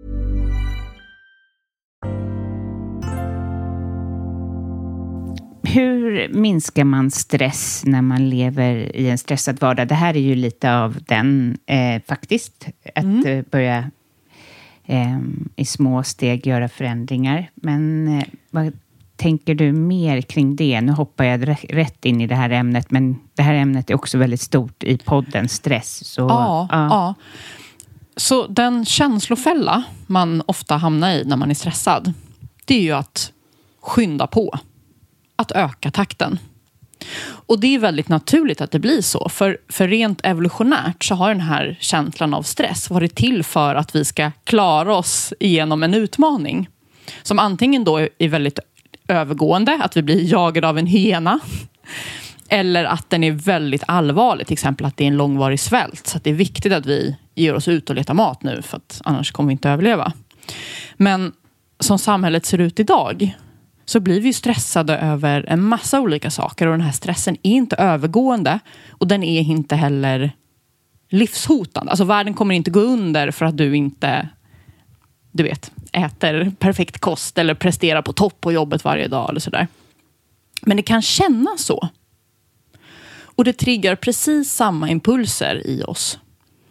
Speaker 1: Hur minskar man stress när man lever i en stressad vardag? Det här är ju lite av den eh, faktiskt. Att mm. eh, börja eh, i små steg göra förändringar. Men eh, vad tänker du mer kring det? Nu hoppar jag rätt in i det här ämnet. Men det här ämnet är också väldigt stort i podden stress. Så,
Speaker 5: ja,
Speaker 1: ja.
Speaker 5: ja. Så den känslofälla man ofta hamnar i när man är stressad, det är ju att skynda på. Att öka takten. Och det är väldigt naturligt att det blir så. För, för rent evolutionärt så har den här känslan av stress varit till för att vi ska klara oss igenom en utmaning. Som antingen då är väldigt övergående, att vi blir jagade av en hyena. Eller att den är väldigt allvarlig, till exempel att det är en långvarig svält. Så att det är viktigt att vi ger oss ut och letar mat nu, för att annars kommer vi inte överleva. Men som samhället ser ut idag, så blir vi stressade över en massa olika saker. Och den här stressen är inte övergående. Och den är inte heller livshotande. Alltså världen kommer inte gå under för att du inte, du vet, äter perfekt kost. Eller presterar på topp på jobbet varje dag eller sådär. Men det kan kännas så. Och det triggar precis samma impulser i oss.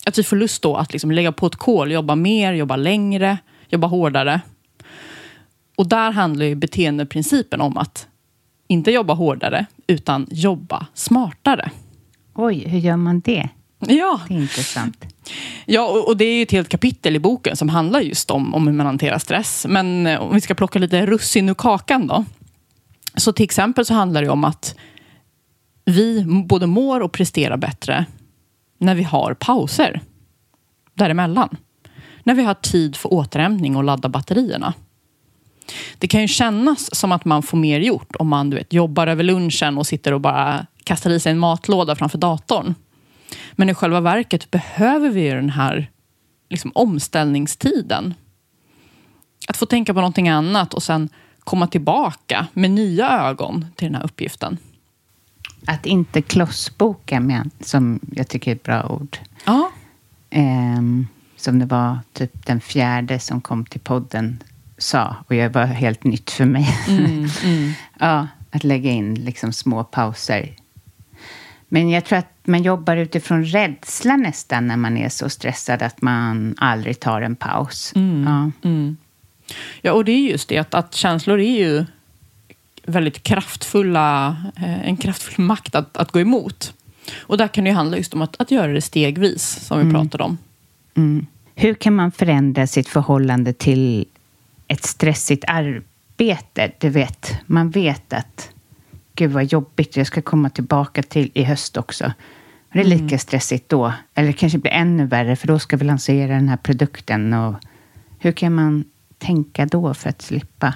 Speaker 5: Att vi får lust då att liksom lägga på ett kol, jobba mer, jobba längre, jobba hårdare. Och där handlar ju beteendeprincipen om att inte jobba hårdare utan jobba smartare.
Speaker 1: Oj, hur gör man det?
Speaker 5: Ja.
Speaker 1: Det är intressant.
Speaker 5: Ja, och, och det är ju ett helt kapitel i boken som handlar just om, om hur man hanterar stress. Men om vi ska plocka lite russin ur kakan då. Så till exempel så handlar det om att vi både mår och presterar bättre när vi har pauser däremellan. När vi har tid för återhämtning och ladda batterierna. Det kan ju kännas som att man får mer gjort om man du vet, jobbar över lunchen och sitter och bara kastar i sig en matlåda framför datorn. Men i själva verket behöver vi ju den här liksom, omställningstiden. Att få tänka på någonting annat och sen komma tillbaka med nya ögon till den här uppgiften.
Speaker 1: Att inte klossboka, med, som jag tycker är ett bra ord.
Speaker 5: Ja.
Speaker 1: Um, som det var typ den fjärde som kom till podden sa. Och jag var helt nytt för mig.
Speaker 5: Mm, mm.
Speaker 1: Ja, att lägga in liksom små pauser. Men jag tror att man jobbar utifrån rädsla nästan när man är så stressad att man aldrig tar en paus.
Speaker 5: Mm,
Speaker 1: ja.
Speaker 5: Mm. Ja, och det är just det att, att känslor är ju väldigt kraftfulla, eh, en kraftfull makt att, att gå emot. Och där kan det ju handla just om att, att göra det stegvis, som vi mm. pratade om.
Speaker 1: Mm. Hur kan man förändra sitt förhållande till ett stressigt arbete? Du vet, man vet att gud vad jobbigt, jag ska komma tillbaka till i höst också. Och det är lika mm. stressigt då. Eller det kanske blir ännu värre, för då ska vi lansera den här produkten. Och hur kan man tänka då för att slippa?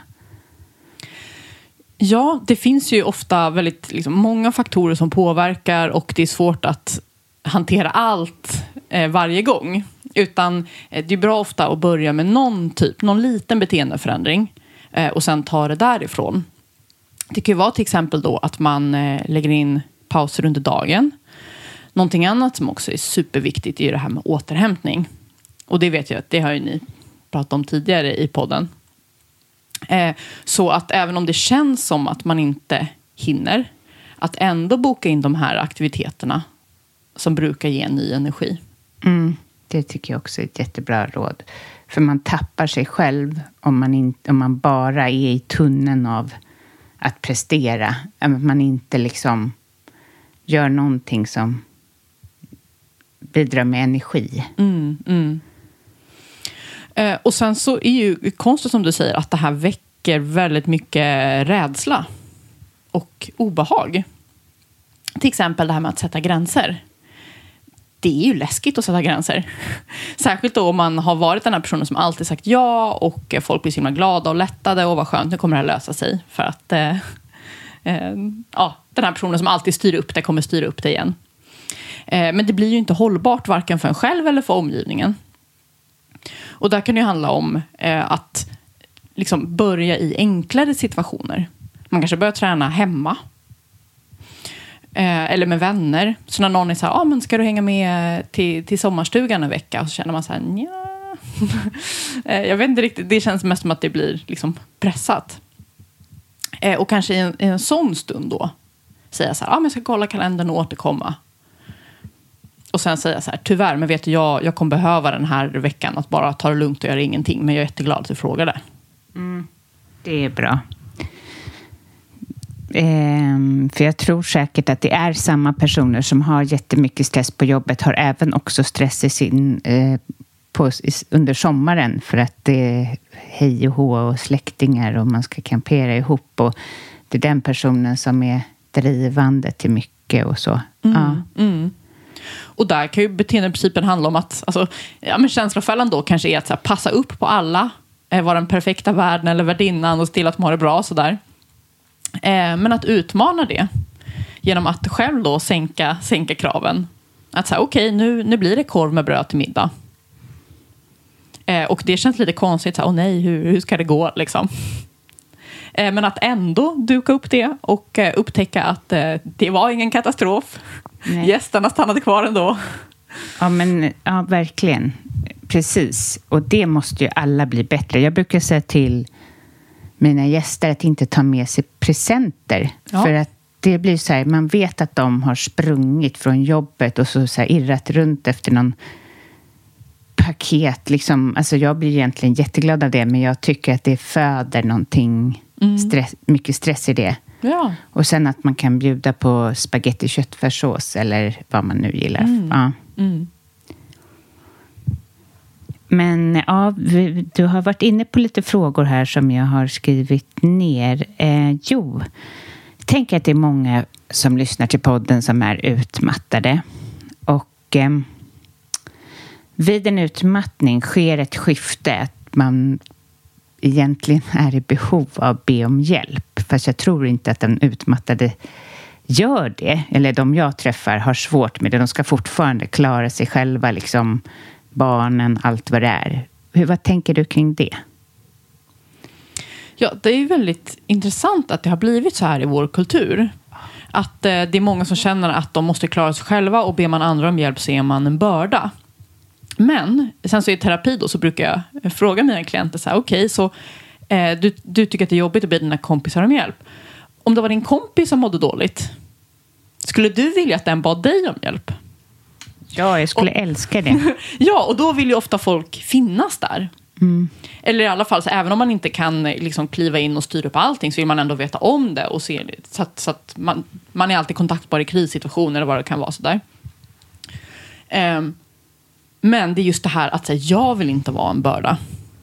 Speaker 5: Ja, det finns ju ofta väldigt liksom, många faktorer som påverkar och det är svårt att hantera allt eh, varje gång. Utan eh, det är bra ofta att börja med någon typ, någon liten beteendeförändring eh, och sen ta det därifrån. Det kan ju vara till exempel då att man eh, lägger in pauser under dagen. Någonting annat som också är superviktigt är ju det här med återhämtning. Och det vet jag att det har ju ni pratat om tidigare i podden. Eh, så att även om det känns som att man inte hinner, att ändå boka in de här aktiviteterna som brukar ge ny energi.
Speaker 1: Mm, det tycker jag också är ett jättebra råd. För man tappar sig själv om man, in, om man bara är i tunneln av att prestera. Att man inte liksom gör någonting som bidrar med energi.
Speaker 5: Mm, mm. Eh, och sen så är ju konstigt som du säger att det här väcker väldigt mycket rädsla och obehag. Till exempel det här med att sätta gränser. Det är ju läskigt att sätta gränser. Särskilt då om man har varit den här personen som alltid sagt ja och folk blir så himla glada och lättade och vad skönt, nu kommer det här lösa sig. För att eh, eh, ja, den här personen som alltid styr upp det kommer styra upp det igen. Eh, men det blir ju inte hållbart varken för en själv eller för omgivningen. Och där kan det ju handla om eh, att liksom börja i enklare situationer. Man kanske börjar träna hemma. Eh, eller med vänner. Så när någon är så här, ah, men ska du hänga med till, till sommarstugan en vecka? Och så känner man så här, nja. eh, jag vet inte riktigt, det känns mest som att det blir liksom pressat. Eh, och kanske i en, i en sån stund då säga så här, ah, men jag ska kolla kalendern och återkomma. Och sen säga så här, tyvärr, men vet du, jag, jag kommer behöva den här veckan att bara ta det lugnt och göra ingenting. Men jag är jätteglad att du frågade.
Speaker 1: Mm, det är bra. Ehm, för jag tror säkert att det är samma personer som har jättemycket stress på jobbet. Har även också stress i sin, eh, på, i, under sommaren. För att det är hej och hå och släktingar och man ska campera ihop. Och det är den personen som är drivande till mycket och så.
Speaker 5: Mm,
Speaker 1: ja.
Speaker 5: mm. Och där kan ju beteendeprincipen handla om att alltså, ja, men känslofällan då kanske är att så här, passa upp på alla, eh, vara den perfekta värden eller värdinnan och till att man har det bra sådär. Eh, men att utmana det genom att själv då sänka, sänka kraven. Att säga okej, okay, nu, nu blir det korv med bröd till middag. Eh, och det känns lite konstigt, åh oh, nej, hur, hur ska det gå liksom? Eh, men att ändå duka upp det och eh, upptäcka att eh, det var ingen katastrof. Nej. Gästerna stannade kvar ändå.
Speaker 1: Ja, men ja, verkligen. Precis. Och det måste ju alla bli bättre. Jag brukar säga till mina gäster att inte ta med sig presenter. Ja. För att det blir så här, man vet att de har sprungit från jobbet och så, så här irrat runt efter någon paket. Liksom, alltså jag blir egentligen jätteglad av det, men jag tycker att det föder någonting, mm. stress, mycket stress i det.
Speaker 5: Ja.
Speaker 1: Och sen att man kan bjuda på spaghetti köttfärssås eller vad man nu gillar.
Speaker 5: Mm.
Speaker 1: Ja.
Speaker 5: Mm.
Speaker 1: Men ja, vi, du har varit inne på lite frågor här som jag har skrivit ner. Eh, jo, jag tänker att det är många som lyssnar till podden som är utmattade. Och eh, vid en utmattning sker ett skifte att man egentligen är i behov av att be om hjälp. Fast jag tror inte att den utmattade gör det. Eller de jag träffar har svårt med det. De ska fortfarande klara sig själva, liksom barnen, allt vad det är. Hur, vad tänker du kring det?
Speaker 5: Ja, det är ju väldigt intressant att det har blivit så här i vår kultur. Att eh, det är många som känner att de måste klara sig själva, och ber man andra om hjälp så är man en börda. Men sen så i terapi då så brukar jag fråga mina klienter så här: okej, okay, så eh, du, du tycker att det är jobbigt att be dina kompisar om hjälp. Om det var din kompis som mådde dåligt, skulle du vilja att den bad dig om hjälp?
Speaker 1: Ja, jag skulle och, älska det.
Speaker 5: Ja, och då vill ju ofta folk finnas där.
Speaker 1: Mm.
Speaker 5: Eller i alla fall, så även om man inte kan liksom kliva in och styra på allting, så vill man ändå veta om det och se det. Så att, så att man, man är alltid kontaktbar i krissituationer eller vad det kan vara sådär. Um, men det är just det här att säga, jag vill inte vara en börda.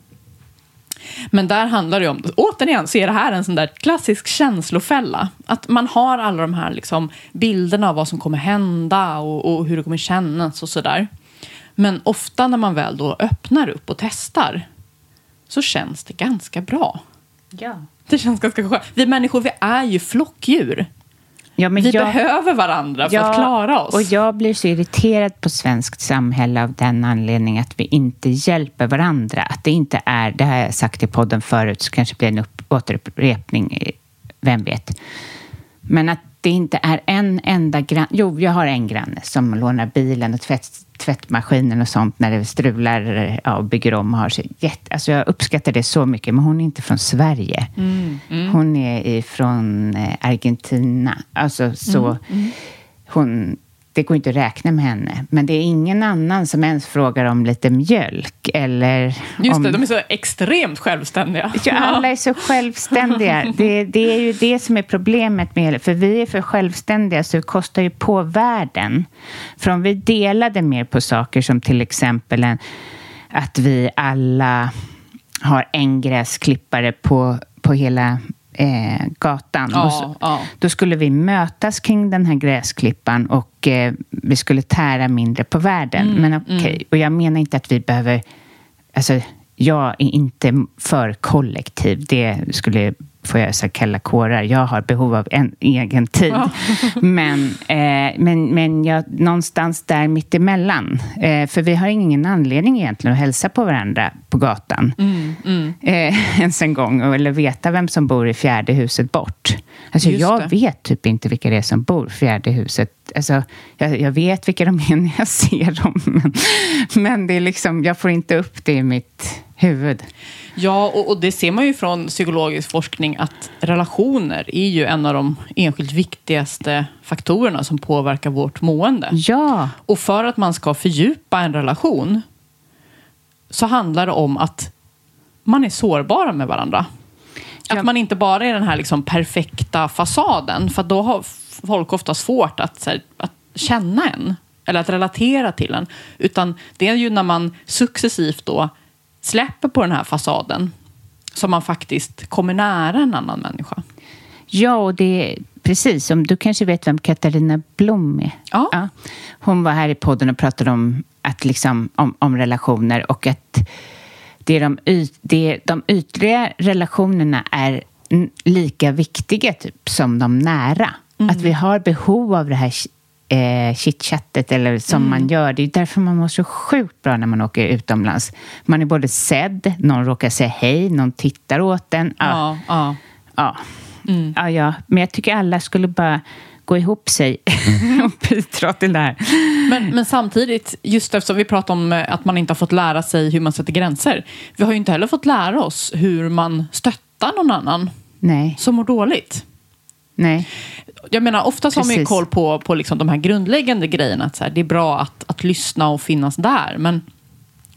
Speaker 5: Men där handlar det om, återigen så är det här en sån där klassisk känslofälla. Att man har alla de här liksom bilderna av vad som kommer hända och, och hur det kommer kännas och sådär. Men ofta när man väl då öppnar upp och testar, så känns det ganska bra.
Speaker 1: Ja.
Speaker 5: Det känns ganska skönt. Vi människor, vi är ju flockdjur.
Speaker 1: Ja, men
Speaker 5: vi
Speaker 1: jag,
Speaker 5: behöver varandra för
Speaker 1: ja,
Speaker 5: att klara oss.
Speaker 1: Och jag blir så irriterad på svenskt samhälle av den anledningen att vi inte hjälper varandra. Att det inte är, det har jag sagt i podden förut, så kanske blir en upp, återupprepning, vem vet. Men att det inte är en enda granne. Jo, jag har en granne som lånar bilen och tvätt, tvättmaskinen och sånt när det strular, ja, och bygger om och har sig jätte, alltså jag uppskattar det så mycket, men hon är inte från Sverige. Mm, mm. Hon är från Argentina. Alltså så mm, mm. hon, det går inte att räkna med henne. Men det är ingen annan som ens frågar om lite mjölk eller
Speaker 5: just
Speaker 1: om,
Speaker 5: det, de är så extremt självständiga.
Speaker 1: Ja, alla är så självständiga. Det, det är ju det som är problemet med, för vi är för självständiga, så det kostar ju på världen. För om vi delade mer på saker som till exempel en, att vi alla har en gräsklippare på, på hela Eh, gatan.
Speaker 5: Ja,
Speaker 1: och så,
Speaker 5: ja.
Speaker 1: Då skulle vi mötas kring den här gräsklippan och eh, vi skulle tära mindre på världen.
Speaker 5: Mm,
Speaker 1: Men okej, okay.
Speaker 5: mm.
Speaker 1: Och jag menar inte att vi behöver, alltså jag är inte för kollektiv. Det skulle få jag så kalla kårar. Jag har behov av en egen tid. Ja. men eh, men, men jag, någonstans där mitt emellan. Eh, för vi har ingen anledning egentligen att hälsa på varandra på gatan. Mm, mm. Eh, ens en gång. Eller veta vem som bor i fjärde huset bort. Alltså
Speaker 5: Just
Speaker 1: jag
Speaker 5: det.
Speaker 1: vet typ inte vilka det är som bor i fjärde huset. Alltså, jag, jag vet vilka de är när jag ser dem. Men, men det är liksom, jag får inte upp det i mitt huvud.
Speaker 5: Ja, och, och det ser man ju från psykologisk forskning att relationer är ju en av de enskilt viktigaste faktorerna som påverkar vårt mående.
Speaker 1: Ja.
Speaker 5: Och för att man ska fördjupa en relation så handlar det om att man är sårbara med varandra.
Speaker 1: Ja.
Speaker 5: Att man inte bara är den här liksom perfekta fasaden, för då har folk ofta svårt att, så här, att känna en eller att relatera till en. Utan det är ju när man successivt då släpper på den här fasaden som man faktiskt kommer nära en annan människa.
Speaker 1: Ja, och det är precis som du kanske vet vem Katarina Blom är.
Speaker 5: Ja.
Speaker 1: Ja. Hon var här i podden och pratade om, att liksom, om, om relationer och att det är de, yt, det är, de ytliga relationerna är lika viktiga typ, som de nära. Mm. Att vi har behov av det här eh, chitchattet eller som mm. man gör. Det är därför man mår så sjukt bra när man åker utomlands. Man är både sedd, någon råkar säga hej, någon tittar åt den. Ja,
Speaker 5: ja.
Speaker 1: ja.
Speaker 5: Mm.
Speaker 1: ja, ja. Men jag tycker alla skulle bara gå ihop sig och bidra till det här.
Speaker 5: Men, men samtidigt, just eftersom vi pratar om att man inte har fått lära sig hur man sätter gränser. Vi har ju inte heller fått lära oss hur man stöttar någon annan
Speaker 1: Nej.
Speaker 5: som mår dåligt.
Speaker 1: Nej.
Speaker 5: Jag menar, ofta har man ju
Speaker 1: Precis.
Speaker 5: koll på, på liksom de här grundläggande grejerna. Att så här, det är bra att, att lyssna och finnas där. Men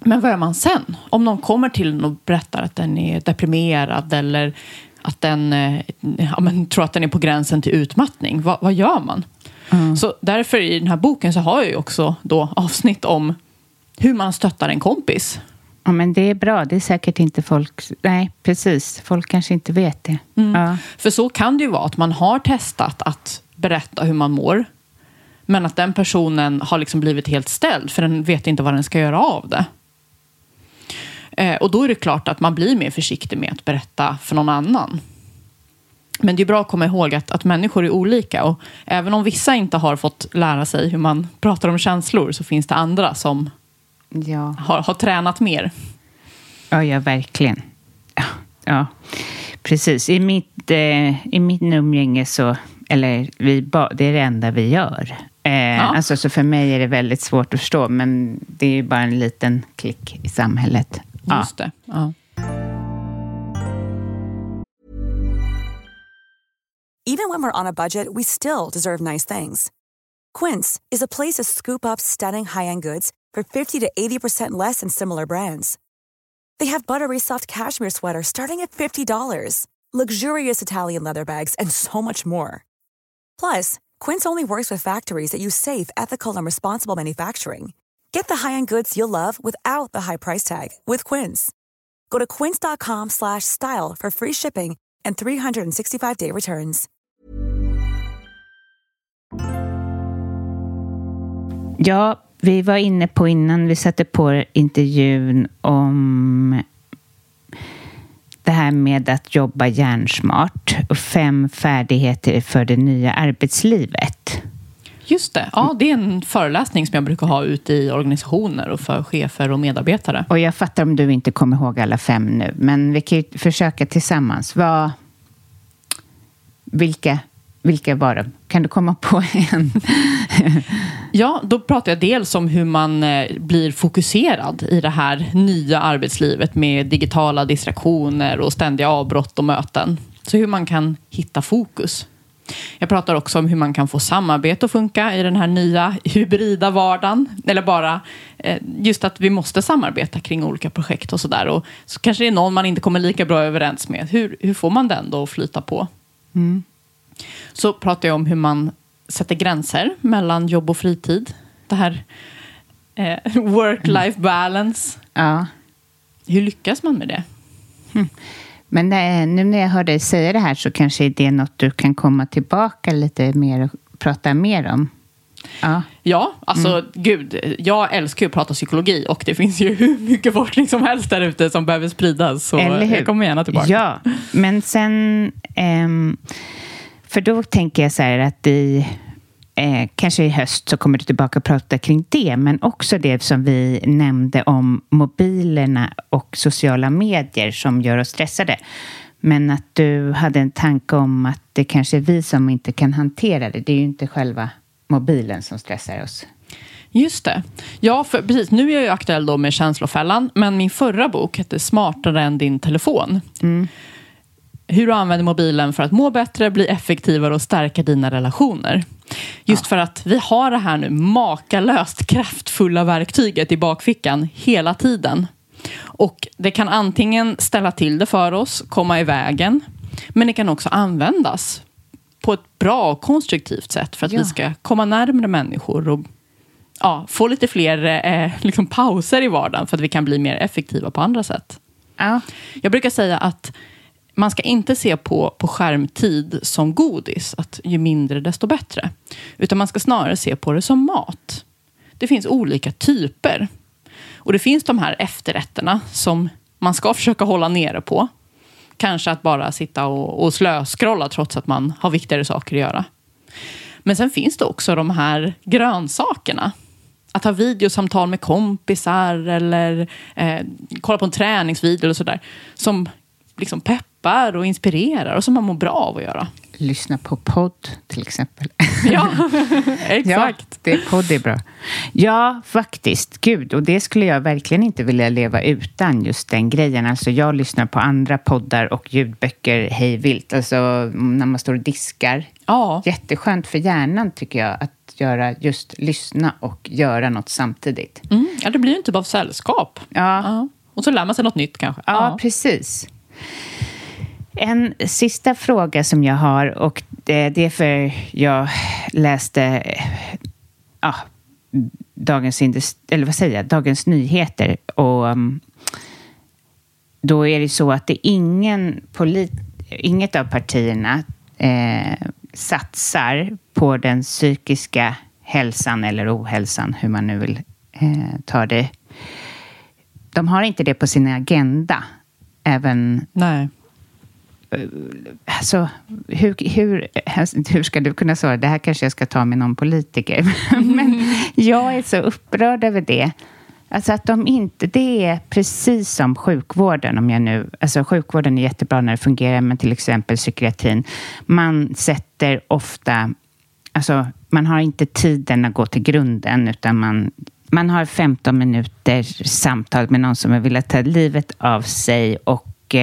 Speaker 5: Men vad gör man sen? Om någon kommer till en och berättar att den är deprimerad eller att den ja, men, tror att den är på gränsen till utmattning. Va, vad gör man? Mm. Så därför i den här boken så har jag ju också då avsnitt om hur man stöttar en kompis.
Speaker 1: Ja, men det är bra. Det är säkert inte folk... Nej, precis. Folk kanske inte vet det.
Speaker 5: Mm.
Speaker 1: Ja.
Speaker 5: För så kan det ju vara att man har testat att berätta hur man mår. Men att den personen har liksom blivit helt ställd för den vet inte vad den ska göra av det. Eh, och då är det klart att man blir mer försiktig med att berätta för någon annan. Men det är bra att komma ihåg att, att människor är olika. Och även om vissa inte har fått lära sig hur man pratar om känslor så finns det andra som
Speaker 1: ja.
Speaker 5: har, har tränat mer.
Speaker 1: Ja, ja verkligen. Ja, ja. Precis. I mitt, eh, i mitt umgänge så... Eller vi, det är det enda vi gör. Eh, ja. Alltså, så för mig är det väldigt svårt att förstå. Men det är ju bara en liten klick i samhället.
Speaker 5: Just det. Ja.
Speaker 6: Even when we're on a budget, we still deserve nice things. Quince is a place to scoop up stunning high-end goods for fifty to eighty percent less than similar brands. They have buttery soft cashmere sweaters starting at fifty dollars, luxurious Italian leather bags, and so much more. Plus, Quince only works with factories that use safe, ethical, and responsible manufacturing. Get the high-end goods you'll love without the high price tag with Quince. Go to quince.com slash style for free shipping and three sixty-five day returns.
Speaker 1: Ja, vi var inne på innan vi satte på intervjun om det här med att jobba hjärnsmart och fem färdigheter för det nya arbetslivet.
Speaker 5: Just det. Ja, det är en föreläsning som jag brukar ha ute i organisationer och för chefer och medarbetare.
Speaker 1: Och jag fattar om du inte kommer ihåg alla fem nu, men vi kan ju försöka tillsammans. Vad, vilka, vilka var de? Kan du komma på en?
Speaker 5: Ja, då pratar jag dels om hur man blir fokuserad i det här nya arbetslivet med digitala distraktioner och ständiga avbrott och möten. Så hur man kan hitta fokus. Jag pratar också om hur man kan få samarbete att funka i den här nya hybrida vardagen. Eller bara just att vi måste samarbeta kring olika projekt och sådär. Och så kanske det är någon man inte kommer lika bra överens med. Hur, hur får man den då att flyta på? Mm. Så pratar jag om hur man sätter gränser mellan jobb och fritid. Det här eh, work-life balance.
Speaker 1: Ja.
Speaker 5: Hur lyckas man med det?
Speaker 1: Mm. Men det, nu när jag hör dig säga det här så kanske det är något du kan komma tillbaka lite mer och prata mer om. Ja,
Speaker 5: ja alltså mm. gud, jag älskar ju att prata psykologi och det finns ju hur mycket forskning som helst där ute som behöver spridas. Så jag kommer gärna tillbaka.
Speaker 1: Ja, men sen... Ehm, för då tänker jag så här att i, eh, kanske i höst så kommer du tillbaka och prata kring det. Men också det som vi nämnde om mobilerna och sociala medier som gör oss stressade. Men att du hade en tanke om att det kanske är vi som inte kan hantera det. Det är ju inte själva mobilen som stressar oss.
Speaker 5: Just det. Ja, för precis. Nu är jag ju aktuell då med Känslofällan. Men min förra bok hette Smartare än din telefon. Mm. Hur du använder mobilen för att må bättre, bli effektivare och stärka dina relationer. Just ja. För att vi har det här nu makalöst kraftfulla verktyget i bakfickan hela tiden. Och det kan antingen ställa till det för oss, komma i vägen. Men det kan också användas på ett bra och konstruktivt sätt för att ja. Vi ska komma närmare människor och ja, få lite fler eh, liksom pauser i vardagen för att vi kan bli mer effektiva på andra sätt.
Speaker 1: Ja.
Speaker 5: Jag brukar säga att man ska inte se på, på skärmtid som godis, att ju mindre desto bättre. Utan man ska snarare se på det som mat. Det finns olika typer. Och det finns de här efterrätterna som man ska försöka hålla nere på. Kanske att bara sitta och, och slöskrolla trots att man har viktigare saker att göra. Men sen finns det också de här grönsakerna. Att ha videosamtal med kompisar eller eh, kolla på en träningsvideo eller sådär. Som liksom peppar och inspirerar och som man mår bra av att göra.
Speaker 1: lyssna på podd till exempel.
Speaker 5: Ja, exakt.
Speaker 1: Ja, det, podd är bra. Ja, faktiskt. Gud, och det skulle jag verkligen inte vilja leva utan, just den grejen. Alltså jag lyssnar på andra poddar och ljudböcker hej vilt. Alltså när man står och diskar.
Speaker 5: Ja.
Speaker 1: Jätteskönt för hjärnan tycker jag att göra, just lyssna och göra något samtidigt.
Speaker 5: Mm. Ja, det blir ju en typ av sällskap.
Speaker 1: Ja.
Speaker 5: Ja. Och så lär man sig något nytt kanske.
Speaker 1: Ja,
Speaker 5: Ja,
Speaker 1: precis. En sista fråga som jag har, och det, det är för jag läste ja, Dagens, Indust- eller vad säger jag, Dagens Nyheter, och um, då är det så att det är ingen polit- inget av partierna eh, satsar på den psykiska hälsan eller ohälsan, hur man nu vill eh, ta det. De har inte det på sin agenda. Även...
Speaker 5: Nej.
Speaker 1: Alltså, hur, hur, hur ska du kunna svara? Det här kanske jag ska ta med någon politiker. Men jag är så upprörd över det. Alltså att de inte... Det är precis som sjukvården. Om jag nu, alltså sjukvården är jättebra när det fungerar, men till exempel psykiatrin. Man sätter ofta... Alltså, man har inte tiden att gå till grunden, utan man... Man har femton minuters samtal med någon som vill ta livet av sig, och,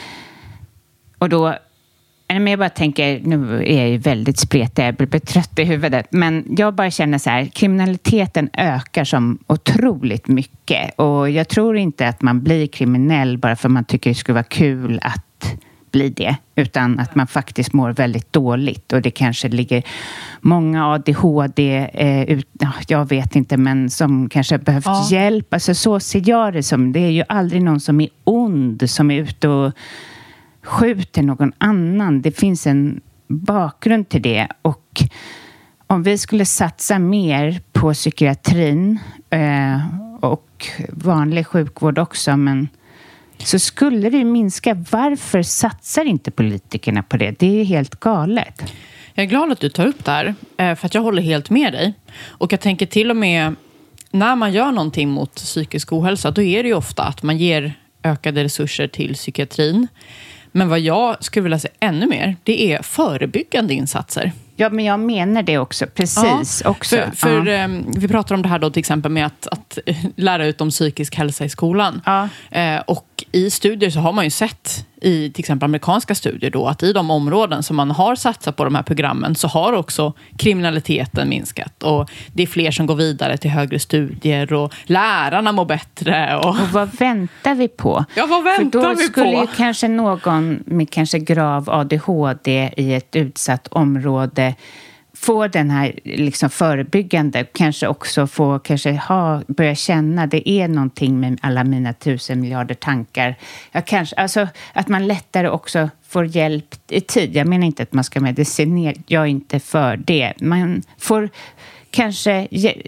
Speaker 1: och då... Men jag bara tänker, nu är jag ju väldigt spretig, jag blir trött i huvudet, men jag bara känner så här, kriminaliteten ökar som otroligt mycket, och jag tror inte att man blir kriminell bara för att man tycker det skulle vara kul att bli det, utan att man faktiskt mår väldigt dåligt, och det kanske ligger många A D H D eh, ut, ja, jag vet inte, men som kanske behövt
Speaker 5: Ja.
Speaker 1: hjälp. Alltså så ser jag det som. Det är ju aldrig någon som är ond som är ute och skjuter någon annan. Det finns en bakgrund till det, och om vi skulle satsa mer på psykiatrin eh, och vanlig sjukvård också, men så skulle det minska. Varför satsar inte politikerna på det? Det är helt galet.
Speaker 5: Jag är glad att du tar upp det här, för att jag håller helt med dig. Och jag tänker till och med, när man gör någonting mot psykisk ohälsa, då är det ju ofta att man ger ökade resurser till psykiatrin. Men vad jag skulle vilja se ännu mer, det är förebyggande insatser.
Speaker 1: Ja, men jag menar det också. Precis.
Speaker 5: Ja,
Speaker 1: också.
Speaker 5: För, för
Speaker 1: ja.
Speaker 5: eh, vi pratar om det här då till exempel med att, att lära ut om psykisk hälsa i skolan.
Speaker 1: Ja.
Speaker 5: Eh, och i studier så har man ju sett, i till exempel amerikanska studier då, att i de områden som man har satsat på de här programmen så har också kriminaliteten minskat. Och det är fler som går vidare till högre studier, och lärarna mår bättre. Och,
Speaker 1: och vad väntar vi på?
Speaker 5: Ja, vad väntar
Speaker 1: För då
Speaker 5: vi
Speaker 1: skulle
Speaker 5: på?
Speaker 1: ju kanske någon med kanske grav A D H D i ett utsatt område få den här liksom förebyggande, kanske också få kanske ha, börja känna det är någonting med alla mina tusen miljarder tankar. Jag kanske, alltså att man lättare också får hjälp i tid. Jag menar inte att man ska medicinera, jag är inte för det. Man får kanske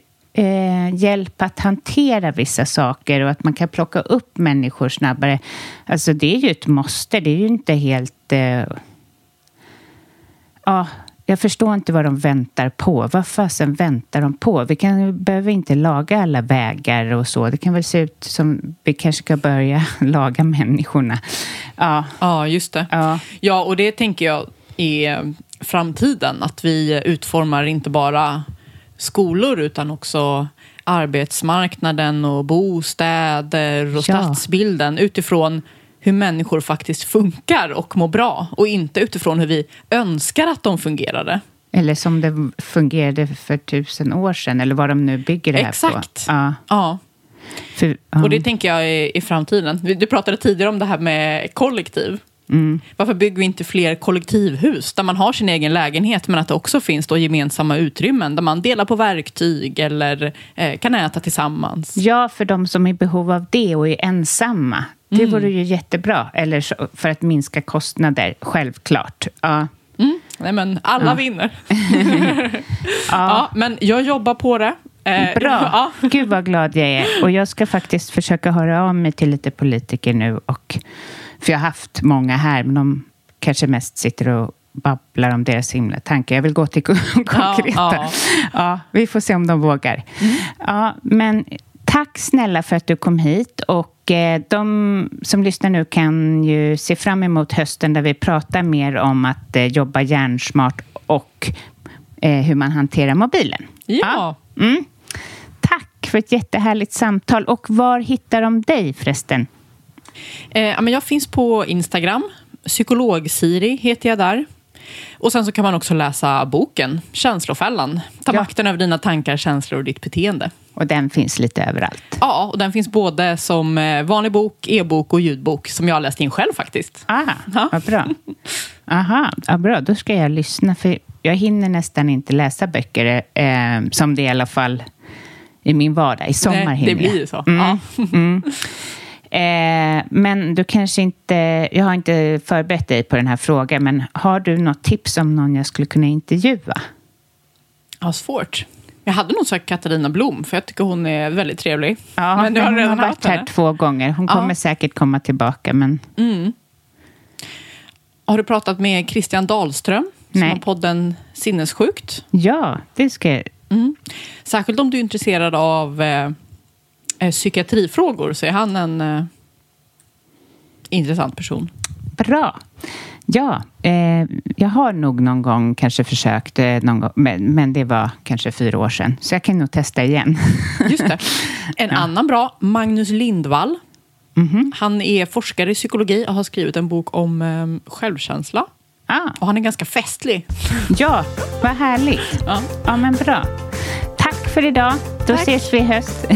Speaker 1: eh, hjälp att hantera vissa saker, och att man kan plocka upp människor snabbare. Alltså det är ju ett måste, det är ju inte helt... Eh, ja... Jag förstår inte vad de väntar på. Vad fasen väntar de på? Vi kan, behöver inte laga alla vägar och så. Det kan väl se ut som vi kanske ska börja laga människorna. Ja,
Speaker 5: ja just det.
Speaker 1: Ja.
Speaker 5: Ja, och det tänker jag är framtiden. Att vi utformar inte bara skolor utan också arbetsmarknaden och bostäder och
Speaker 1: Ja.
Speaker 5: stadsbilden utifrån hur människor faktiskt funkar och mår bra, och inte utifrån hur vi önskar att de fungerade.
Speaker 1: Eller som det fungerade för tusen år sedan, eller vad de nu bygger det här
Speaker 5: Exakt.
Speaker 1: på. Ja.
Speaker 5: Ja.
Speaker 1: För, ja.
Speaker 5: Och det tänker jag är i framtiden. Du pratade tidigare om det här med kollektiv.
Speaker 1: Mm.
Speaker 5: Varför bygger vi inte fler kollektivhus där man har sin egen lägenhet, men att det också finns då gemensamma utrymmen där man delar på verktyg eller eh, kan äta tillsammans?
Speaker 1: Ja, för de som är i behov av det och är ensamma. Det
Speaker 5: Mm.
Speaker 1: vore ju jättebra. Eller så, för att minska kostnader, självklart. Ja.
Speaker 5: Mm. Nej, men alla
Speaker 1: Ja.
Speaker 5: vinner. ja. ja, men jag jobbar på det. Eh,
Speaker 1: Bra.
Speaker 5: Ja.
Speaker 1: Gud vad glad jag är. Och jag ska faktiskt försöka höra av mig till lite politiker nu. Och, för jag har haft många här, men de kanske mest sitter och babblar om deras himla tankar. Jag vill gå till konkreta.
Speaker 5: Ja,
Speaker 1: Ja,
Speaker 5: ja.
Speaker 1: ja, vi får se om de vågar.
Speaker 5: Mm.
Speaker 1: Ja, men tack snälla för att du kom hit. Och eh, de som lyssnar nu kan ju se fram emot hösten där vi pratar mer om att eh, jobba hjärnsmart och eh, hur man hanterar mobilen.
Speaker 5: Ja.
Speaker 1: ja. Mm. Tack för ett jättehärligt samtal. Och var hittar de dig förresten?
Speaker 5: Eh, men jag finns på Instagram. Psykolog-Siri heter jag där. Och sen så kan man också läsa boken Känslofällan. Ta
Speaker 1: ja.
Speaker 5: makten över dina tankar, känslor och ditt beteende.
Speaker 1: Och den finns lite överallt.
Speaker 5: Ja, och den finns både som vanlig bok, e-bok och ljudbok som jag har läst in själv faktiskt.
Speaker 1: Aha,
Speaker 5: ja.
Speaker 1: vad bra. Aha, ja, bra. Då ska jag lyssna för jag hinner nästan inte läsa böcker eh, som det i alla fall i min vardag. I sommar
Speaker 5: Nej,
Speaker 1: hinner
Speaker 5: det blir ju så.
Speaker 1: Mm.
Speaker 5: Ja.
Speaker 1: Mm. Eh, men du kanske inte, jag har inte förberett dig på den här frågan, men har du något tips om någon jag skulle kunna intervjua?
Speaker 5: Ja, svårt. Jag hade nog sagt Katarina Blom, för jag tycker hon är väldigt trevlig.
Speaker 1: Ja,
Speaker 5: men du har
Speaker 1: hon
Speaker 5: redan
Speaker 1: har varit här
Speaker 5: henne.
Speaker 1: två gånger. Hon kommer
Speaker 5: ja.
Speaker 1: säkert komma tillbaka, men...
Speaker 5: Mm. Har du pratat med Christian Dahlström som
Speaker 1: Nej.
Speaker 5: har podden Sinnessjukt?
Speaker 1: Ja, det ska jag...
Speaker 5: Mm. Särskilt om du är intresserad av eh, psykiatrifrågor så är han en eh, intressant person.
Speaker 1: Bra. Ja, eh, jag har nog någon gång kanske försökt, eh, någon gång, men, men det var kanske fyra år sedan. Så jag kan nog testa igen.
Speaker 5: Just det. En ja. annan bra, Magnus Lindvall.
Speaker 1: Mm-hmm.
Speaker 5: Han är forskare i psykologi och har skrivit en bok om eh, självkänsla.
Speaker 1: Ah.
Speaker 5: Och han är ganska festlig.
Speaker 1: Ja, vad härligt.
Speaker 5: Ja,
Speaker 1: ja men bra. Tack för idag. Då Tack. ses vi i höst.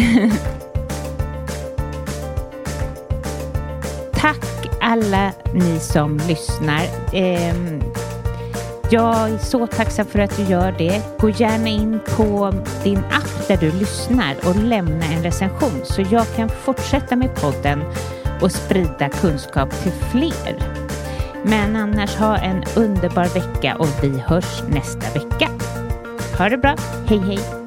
Speaker 1: Tack alla ni som lyssnar. Eh, jag är så tacksam för att du gör det. Gå gärna in på din app där du lyssnar och lämna en recension så jag kan fortsätta med podden och sprida kunskap till fler. Men annars ha en underbar vecka och vi hörs nästa vecka. Ha det bra. Hej hej.